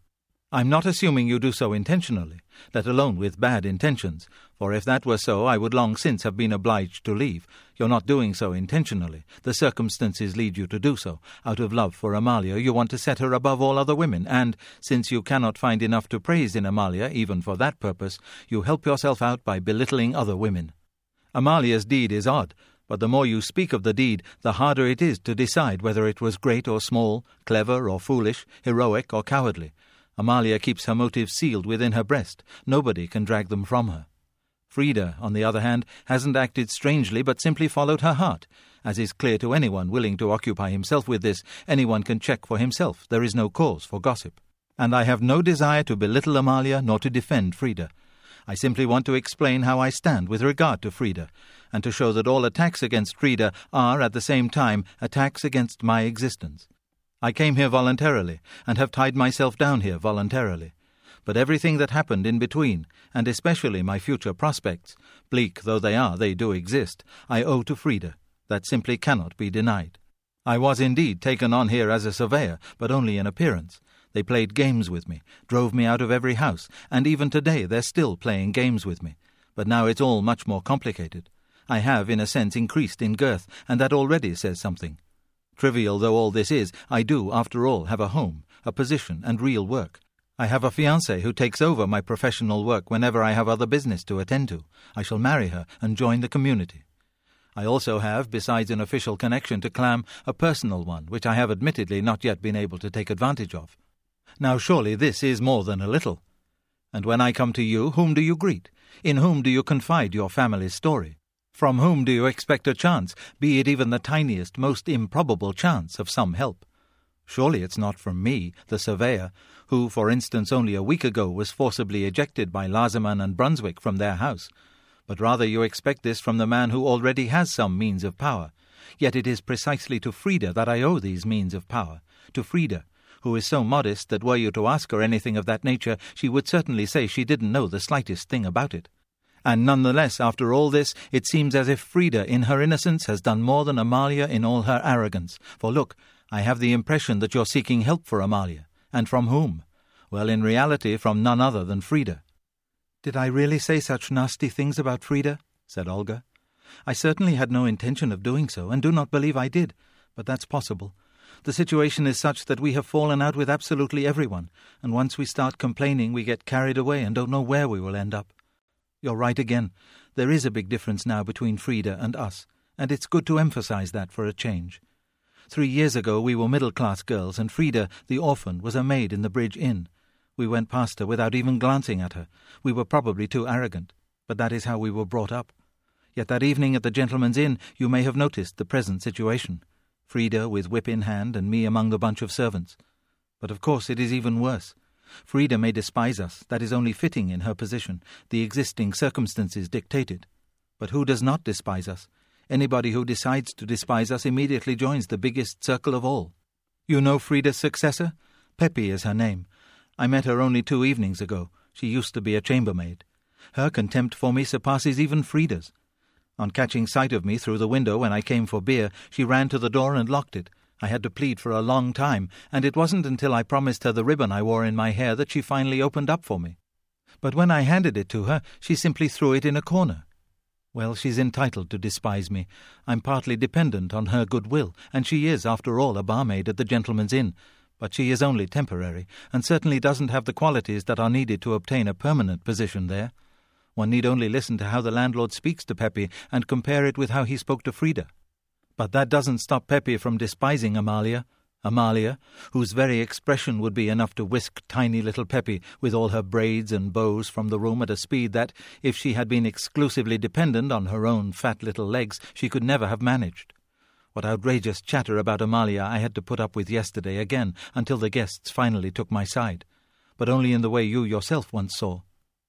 I'm not assuming you do so intentionally, let alone with bad intentions, for if that were so I would long since have been obliged to leave. You're not doing so intentionally. The circumstances lead you to do so. Out of love for Amalia you want to set her above all other women, and, since you cannot find enough to praise in Amalia, even for that purpose, you help yourself out by belittling other women. Amalia's deed is odd, but the more you speak of the deed, the harder it is to decide whether it was great or small, clever or foolish, heroic or cowardly. Amalia keeps her motives sealed within her breast. Nobody can drag them from her. Frida, on the other hand, hasn't acted strangely but simply followed her heart. As is clear to anyone willing to occupy himself with this, anyone can check for himself. There is no cause for gossip. And I have no desire to belittle Amalia nor to defend Frida. I simply want to explain how I stand with regard to Frida, and to show that all attacks against Frida are, at the same time, attacks against my existence. I came here voluntarily, and have tied myself down here voluntarily. But everything that happened in between, and especially my future prospects, bleak though they are, they do exist, I owe to Frida. That simply cannot be denied. I was indeed taken on here as a surveyor, but only in appearance. They played games with me, drove me out of every house, and even today they're still playing games with me. But now it's all much more complicated. I have, in a sense, increased in girth, and that already says something. Trivial though all this is, I do, after all, have a home, a position, and real work. I have a fiancée who takes over my professional work whenever I have other business to attend to. I shall marry her and join the community. I also have, besides an official connection to Clam, a personal one, which I have admittedly not yet been able to take advantage of. Now surely this is more than a little. And when I come to you, whom do you greet? In whom do you confide your family's story? From whom do you expect a chance, be it even the tiniest, most improbable chance of some help? Surely it's not from me, the surveyor, who, for instance, only a week ago was forcibly ejected by Laserman and Brunswick from their house. But rather you expect this from the man who already has some means of power. Yet it is precisely to Frida that I owe these means of power. To Frida, who is so modest that were you to ask her anything of that nature, she would certainly say she didn't know the slightest thing about it. And nonetheless, after all this, it seems as if Frida, in her innocence, has done more than Amalia in all her arrogance. For look, I have the impression that you're seeking help for Amalia. And from whom? Well, in reality, from none other than Frida. Did I really say such nasty things about Frida? Said Olga. I certainly had no intention of doing so, and do not believe I did. But that's possible. The situation is such that we have fallen out with absolutely everyone, and once we start complaining we get carried away and don't know where we will end up. You're right again. There is a big difference now between Frida and us, and it's good to emphasize that for a change. Three years ago we were middle-class girls, and Frida, the orphan, was a maid in the Bridge Inn. We went past her without even glancing at her. We were probably too arrogant, but that is how we were brought up. Yet that evening at the Gentleman's Inn you may have noticed the present situation. Frida with whip in hand and me among the bunch of servants. But of course it is even worse. Frida may despise us, that is only fitting in her position, the existing circumstances dictate it. But who does not despise us? Anybody who decides to despise us immediately joins the biggest circle of all. You know Frida's successor? Peppy is her name. I met her only two evenings ago. She used to be a chambermaid. Her contempt for me surpasses even Frida's. On catching sight of me through the window when I came for beer, she ran to the door and locked it. I had to plead for a long time, and it wasn't until I promised her the ribbon I wore in my hair that she finally opened up for me. But when I handed it to her, she simply threw it in a corner. Well, she's entitled to despise me. I'm partly dependent on her goodwill, and she is, after all, a barmaid at the Gentleman's Inn. But she is only temporary, and certainly doesn't have the qualities that are needed to obtain a permanent position there. One need only listen to how the landlord speaks to Peppy and compare it with how he spoke to Frida. But that doesn't stop Peppy from despising Amalia. Amalia, whose very expression would be enough to whisk tiny little Peppy with all her braids and bows from the room at a speed that, if she had been exclusively dependent on her own fat little legs, she could never have managed. What outrageous chatter about Amalia I had to put up with yesterday again, until the guests finally took my side, but only in the way you yourself once saw.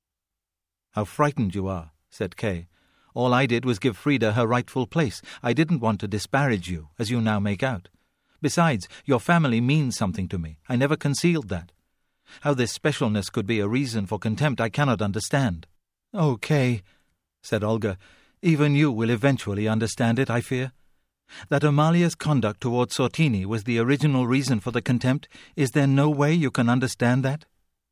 "How frightened you are," said Kay. "All I did was give Frida her rightful place. I didn't want to disparage you, as you now make out. Besides, your family means something to me. I never concealed that. How this specialness could be a reason for contempt I cannot understand." "Oh, Kay," said Olga, "even you will eventually understand it, I fear. That Amalia's conduct towards Sortini was the original reason for the contempt, is there no way you can understand that?"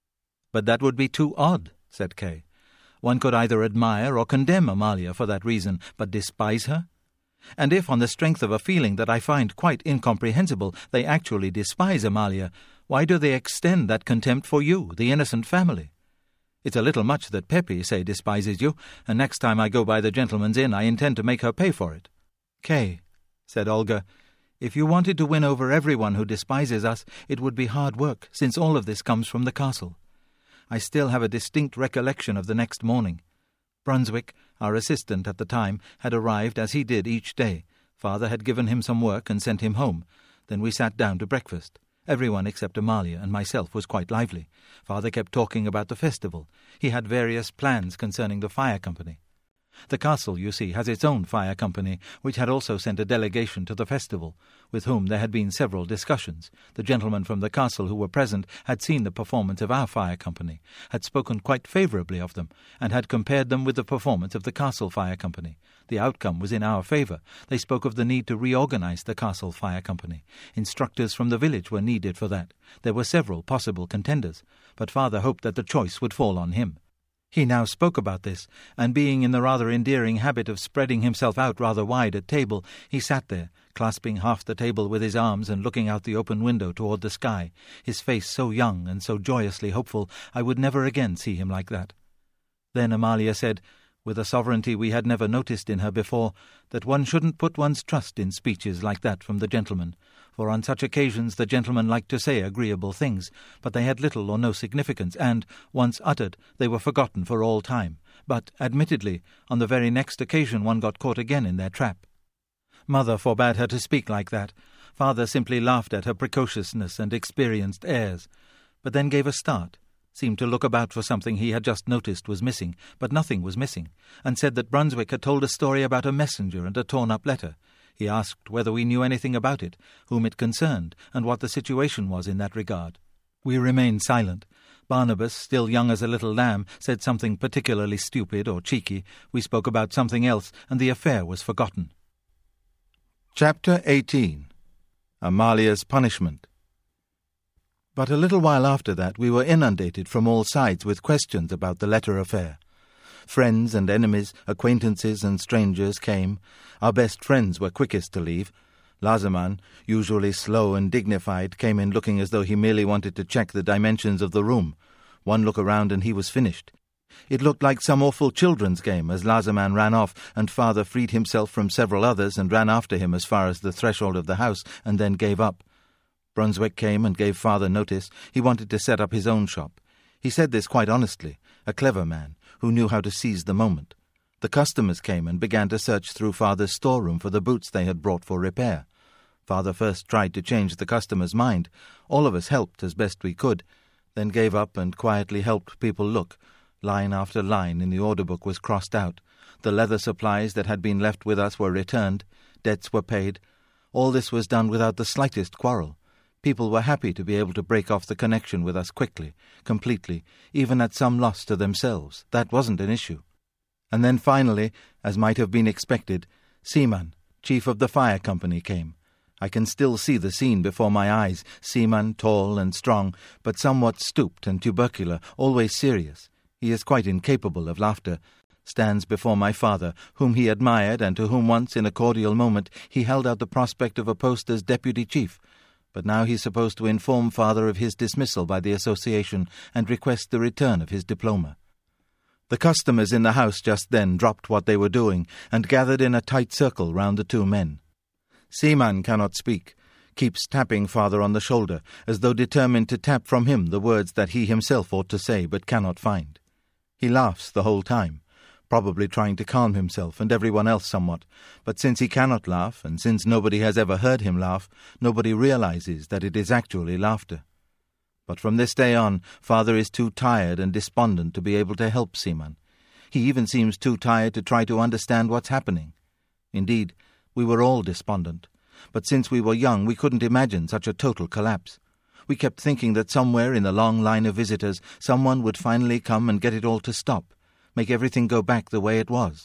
"But that would be too odd," said Kay. "One could either admire or condemn Amalia for that reason, but despise her? And if, on the strength of a feeling that I find quite incomprehensible, they actually despise Amalia, why do they extend that contempt for you, the innocent family? It's a little much that Peppy, say, despises you, and next time I go by the gentleman's inn I intend to make her pay for it." "Kay," said Olga, "if you wanted to win over everyone who despises us, it would be hard work, since all of this comes from the castle. I still have a distinct recollection of the next morning. Brunswick, our assistant at the time, had arrived as he did each day. Father had given him some work and sent him home. Then we sat down to breakfast. Everyone except Amalia and myself was quite lively. Father kept talking about the festival. He had various plans concerning the fire company. The castle, you see, has its own fire company, which had also sent a delegation to the festival, with whom there had been several discussions. The gentlemen from the castle who were present had seen the performance of our fire company, had spoken quite favourably of them, and had compared them with the performance of the castle fire company. The outcome was in our favour. They spoke of the need to reorganize the castle fire company. Instructors from the village were needed for that. There were several possible contenders, but Father hoped that the choice would fall on him. He now spoke about this, and being in the rather endearing habit of spreading himself out rather wide at table, he sat there, clasping half the table with his arms and looking out the open window toward the sky, his face so young and so joyously hopeful I would never again see him like that. Then Amalia said, with a sovereignty we had never noticed in her before, that one shouldn't put one's trust in speeches like that from the gentleman, for on such occasions the gentlemen liked to say agreeable things, but they had little or no significance, and, once uttered, they were forgotten for all time. But, admittedly, on the very next occasion one got caught again in their trap. Mother forbade her to speak like that. Father simply laughed at her precociousness and experienced airs, but then gave a start, seemed to look about for something he had just noticed was missing, but nothing was missing, and said that Brunswick had told a story about a messenger and a torn-up letter. He asked whether we knew anything about it, whom it concerned, and what the situation was in that regard. We remained silent. Barnabas, still young as a little lamb, said something particularly stupid or cheeky. We spoke about something else, and the affair was forgotten. Chapter eighteen. Amalia's Punishment. But a little while after that we were inundated from all sides with questions about the letter affair. Friends and enemies, acquaintances and strangers came. Our best friends were quickest to leave. Lazeman, usually slow and dignified, came in looking as though he merely wanted to check the dimensions of the room. One look around and he was finished. It looked like some awful children's game as Lazeman ran off, and Father freed himself from several others and ran after him as far as the threshold of the house, and then gave up. Brunswick came and gave Father notice. He wanted to set up his own shop. He said this quite honestly, a clever man, who knew how to seize the moment. The customers came and began to search through Father's storeroom for the boots they had brought for repair. Father first tried to change the customer's mind. All of us helped as best we could, then gave up and quietly helped people look. Line after line in the order book was crossed out. The leather supplies that had been left with us were returned. Debts were paid. All this was done without the slightest quarrel. People were happy to be able to break off the connection with us quickly, completely, even at some loss to themselves. That wasn't an issue. And then finally, as might have been expected, Seaman, chief of the fire company, came. I can still see the scene before my eyes. Seaman, tall and strong, but somewhat stooped and tubercular, always serious. He is quite incapable of laughter. Stands before my father, whom he admired and to whom once, in a cordial moment, he held out the prospect of a post as deputy chief. But now he's supposed to inform Father of his dismissal by the association and request the return of his diploma. The customers in the house just then dropped what they were doing and gathered in a tight circle round the two men. Seaman cannot speak, keeps tapping Father on the shoulder, as though determined to tap from him the words that he himself ought to say but cannot find. He laughs the whole time, probably trying to calm himself and everyone else somewhat, but since he cannot laugh, and since nobody has ever heard him laugh, nobody realizes that it is actually laughter. But from this day on, Father is too tired and despondent to be able to help Seaman. He even seems too tired to try to understand what's happening. Indeed, we were all despondent, but since we were young we couldn't imagine such a total collapse. We kept thinking that somewhere in the long line of visitors someone would finally come and get it all to stop, make everything go back the way it was.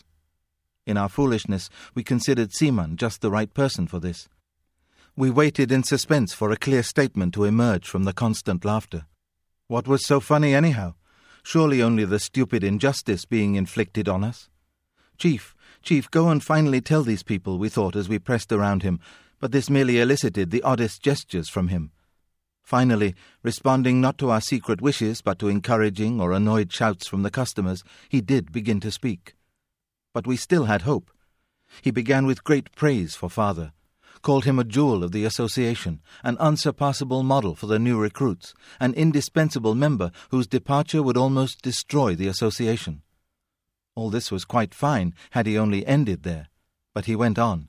In our foolishness, we considered Seaman just the right person for this. We waited in suspense for a clear statement to emerge from the constant laughter. What was so funny anyhow? Surely only the stupid injustice being inflicted on us. Chief, Chief, go and finally tell these people, we thought as we pressed around him, but this merely elicited the oddest gestures from him. Finally, responding not to our secret wishes, but to encouraging or annoyed shouts from the customers, he did begin to speak. But we still had hope. He began with great praise for Father, called him a jewel of the association, an unsurpassable model for the new recruits, an indispensable member whose departure would almost destroy the association. All this was quite fine had he only ended there, but he went on.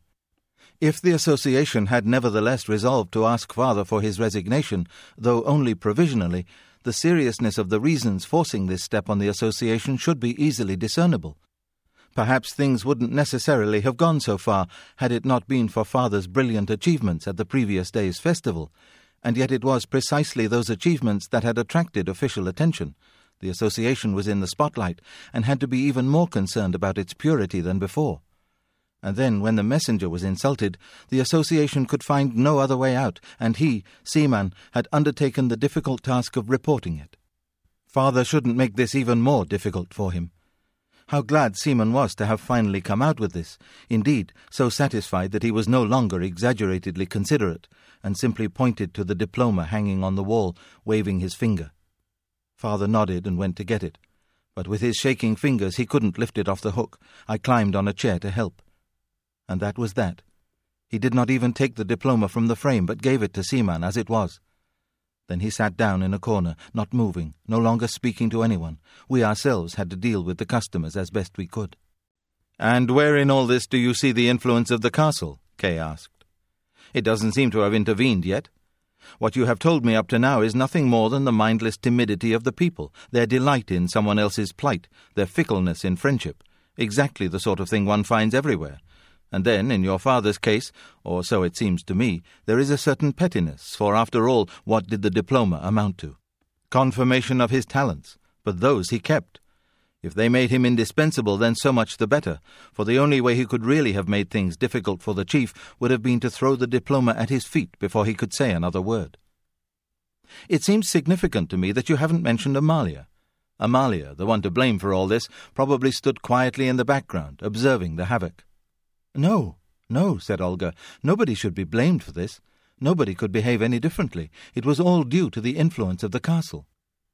If the association had nevertheless resolved to ask Father for his resignation, though only provisionally, the seriousness of the reasons forcing this step on the association should be easily discernible. Perhaps things wouldn't necessarily have gone so far had it not been for Father's brilliant achievements at the previous day's festival, and yet it was precisely those achievements that had attracted official attention. The association was in the spotlight and had to be even more concerned about its purity than before. And then, when the messenger was insulted, the association could find no other way out, and he, Seaman, had undertaken the difficult task of reporting it. Father shouldn't make this even more difficult for him. How glad Seaman was to have finally come out with this, indeed, so satisfied that he was no longer exaggeratedly considerate, and simply pointed to the diploma hanging on the wall, waving his finger. Father nodded and went to get it, but with his shaking fingers he couldn't lift it off the hook. I climbed on a chair to help. And that was that. He did not even take the diploma from the frame, but gave it to Seaman as it was. Then he sat down in a corner, not moving, no longer speaking to anyone. We ourselves had to deal with the customers as best we could. "And where in all this do you see the influence of the castle?" Kay asked. "It doesn't seem to have intervened yet. What you have told me up to now is nothing more than the mindless timidity of the people, their delight in someone else's plight, their fickleness in friendship, exactly the sort of thing one finds everywhere. And then, in your father's case, or so it seems to me, there is a certain pettiness, for after all, what did the diploma amount to? Confirmation of his talents, but those he kept. If they made him indispensable, then so much the better, for the only way he could really have made things difficult for the chief would have been to throw the diploma at his feet before he could say another word. It seems significant to me that you haven't mentioned Amalia. Amalia, the one to blame for all this, probably stood quietly in the background, observing the havoc. No, no, said Olga. Nobody should be blamed for this. Nobody could behave any differently. It was all due to the influence of the castle.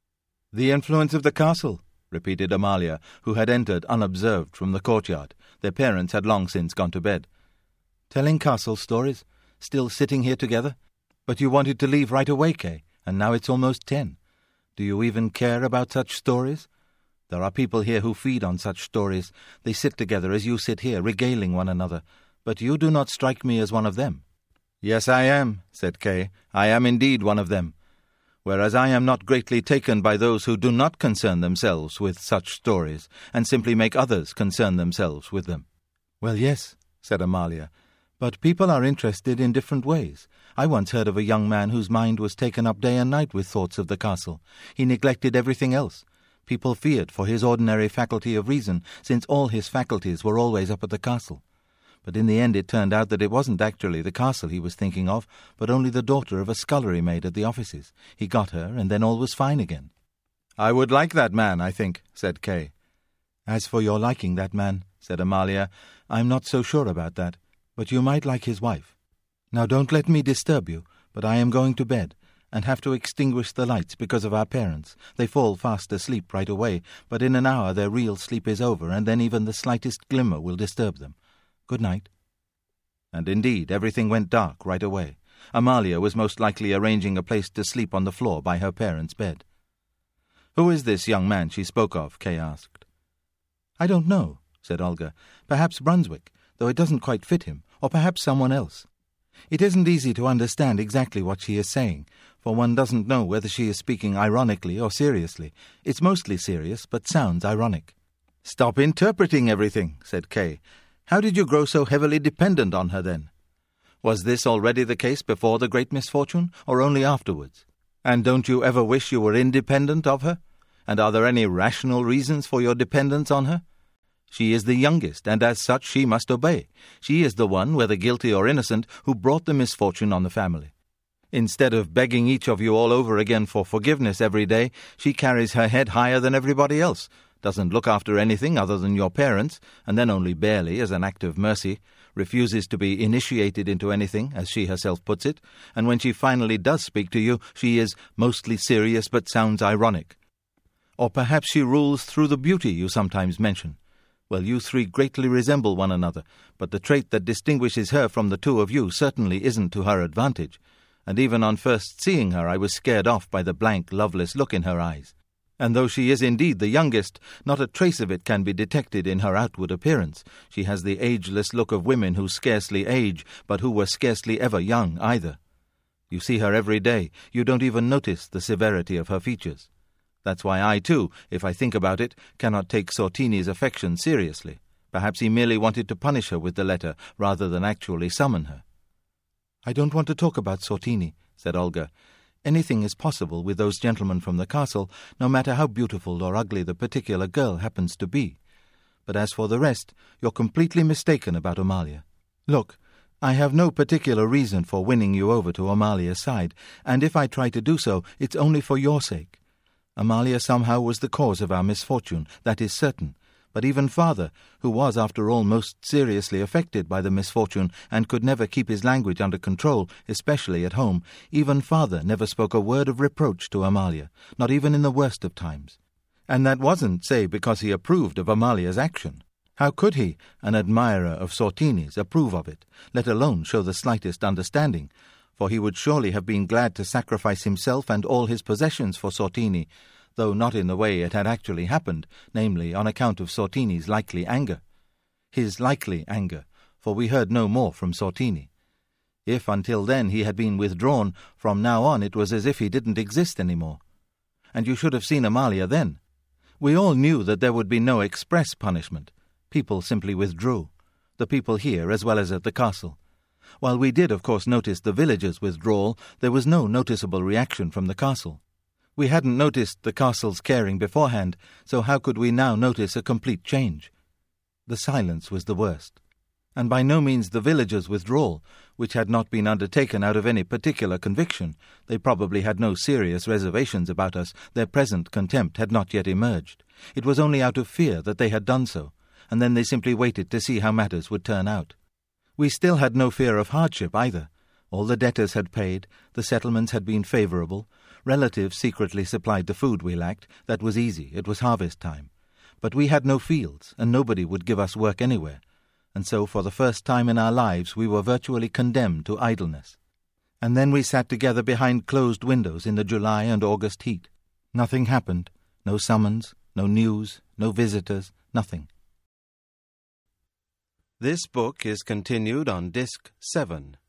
The influence of the castle, repeated Amalia, who had entered unobserved from the courtyard. Their parents had long since gone to bed. Telling castle stories? Still sitting here together? But you wanted to leave right away, Kay, and now it's almost ten. Do you even care about such stories? There are people here who feed on such stories. They sit together as you sit here, regaling one another. But you do not strike me as one of them. Yes, I am, said Kay. I am indeed one of them. Whereas I am not greatly taken by those who do not concern themselves with such stories, and simply make others concern themselves with them. Well, yes, said Amalia, but people are interested in different ways. I once heard of a young man whose mind was taken up day and night with thoughts of the castle. He neglected everything else. People feared for his ordinary faculty of reason, since all his faculties were always up at the castle. But in the end it turned out that it wasn't actually the castle he was thinking of, but only the daughter of a scullery maid at the offices. He got her, and then all was fine again. I would like that man, I think, said Kay. As for your liking that man, said Amalia, I'm not so sure about that, but you might like his wife. Now don't let me disturb you, but I am going to bed, and have to extinguish the lights because of our parents. They fall fast asleep right away, but in an hour their real sleep is over, and then even the slightest glimmer will disturb them. Good night. And indeed, everything went dark right away. Amalia was most likely arranging a place to sleep on the floor by her parents' bed. Who is this young man she spoke of? Kay asked. I don't know, said Olga. Perhaps Brunswick, though it doesn't quite fit him, or perhaps someone else. It isn't easy to understand exactly what she is saying, for one doesn't know whether she is speaking ironically or seriously. It's mostly serious, but sounds ironic. Stop interpreting everything, said Kay. How did you grow so heavily dependent on her, then? Was this already the case before the great misfortune, or only afterwards? And don't you ever wish you were independent of her? And are there any rational reasons for your dependence on her? She is the youngest, and as such she must obey. She is the one, whether guilty or innocent, who brought the misfortune on the family. Instead of begging each of you all over again for forgiveness every day, she carries her head higher than everybody else, doesn't look after anything other than your parents, and then only barely as an act of mercy, refuses to be initiated into anything, as she herself puts it, and when she finally does speak to you, she is mostly serious but sounds ironic. Or perhaps she rules through the beauty you sometimes mention. Well, you three greatly resemble one another, but the trait that distinguishes her from the two of you certainly isn't to her advantage, and even on first seeing her I was scared off by the blank, loveless look in her eyes. And though she is indeed the youngest, not a trace of it can be detected in her outward appearance. She has the ageless look of women who scarcely age, but who were scarcely ever young either. You see her every day, you don't even notice the severity of her features. That's why I, too, if I think about it, cannot take Sortini's affection seriously. Perhaps he merely wanted to punish her with the letter, rather than actually summon her. "I don't want to talk about Sortini," said Olga. "Anything is possible with those gentlemen from the castle, no matter how beautiful or ugly the particular girl happens to be. But as for the rest, you're completely mistaken about Amalia. Look, I have no particular reason for winning you over to Amalia's side, and if I try to do so, it's only for your sake. Amalia somehow was the cause of our misfortune, that is certain. But even father, who was after all most seriously affected by the misfortune and could never keep his language under control, especially at home, even father never spoke a word of reproach to Amalia, not even in the worst of times. And that wasn't, say, because he approved of Amalia's action. How could he, an admirer of Sortini's, approve of it, let alone show the slightest understanding? For he would surely have been glad to sacrifice himself and all his possessions for Sortini, though not in the way it had actually happened, namely on account of Sortini's likely anger. His likely anger, for we heard no more from Sortini. If until then he had been withdrawn, from now on it was as if he didn't exist any more. And you should have seen Amalia then. We all knew that there would be no express punishment. People simply withdrew, the people here as well as at the castle. While we did of course notice the villagers' withdrawal, there was no noticeable reaction from the castle. We hadn't noticed the castle's caring beforehand, so how could we now notice a complete change? The silence was the worst, and by no means the villagers' withdrawal, which had not been undertaken out of any particular conviction. They probably had no serious reservations about us, their present contempt had not yet emerged. It was only out of fear that they had done so, and then they simply waited to see how matters would turn out. We still had no fear of hardship either. All the debtors had paid, the settlements had been favourable, relatives secretly supplied the food we lacked. That was easy, it was harvest time. But we had no fields, and nobody would give us work anywhere, and so for the first time in our lives we were virtually condemned to idleness. And then we sat together behind closed windows in the July and August heat. Nothing happened, no summons, no news, no visitors, nothing. This book is continued on Disc seven.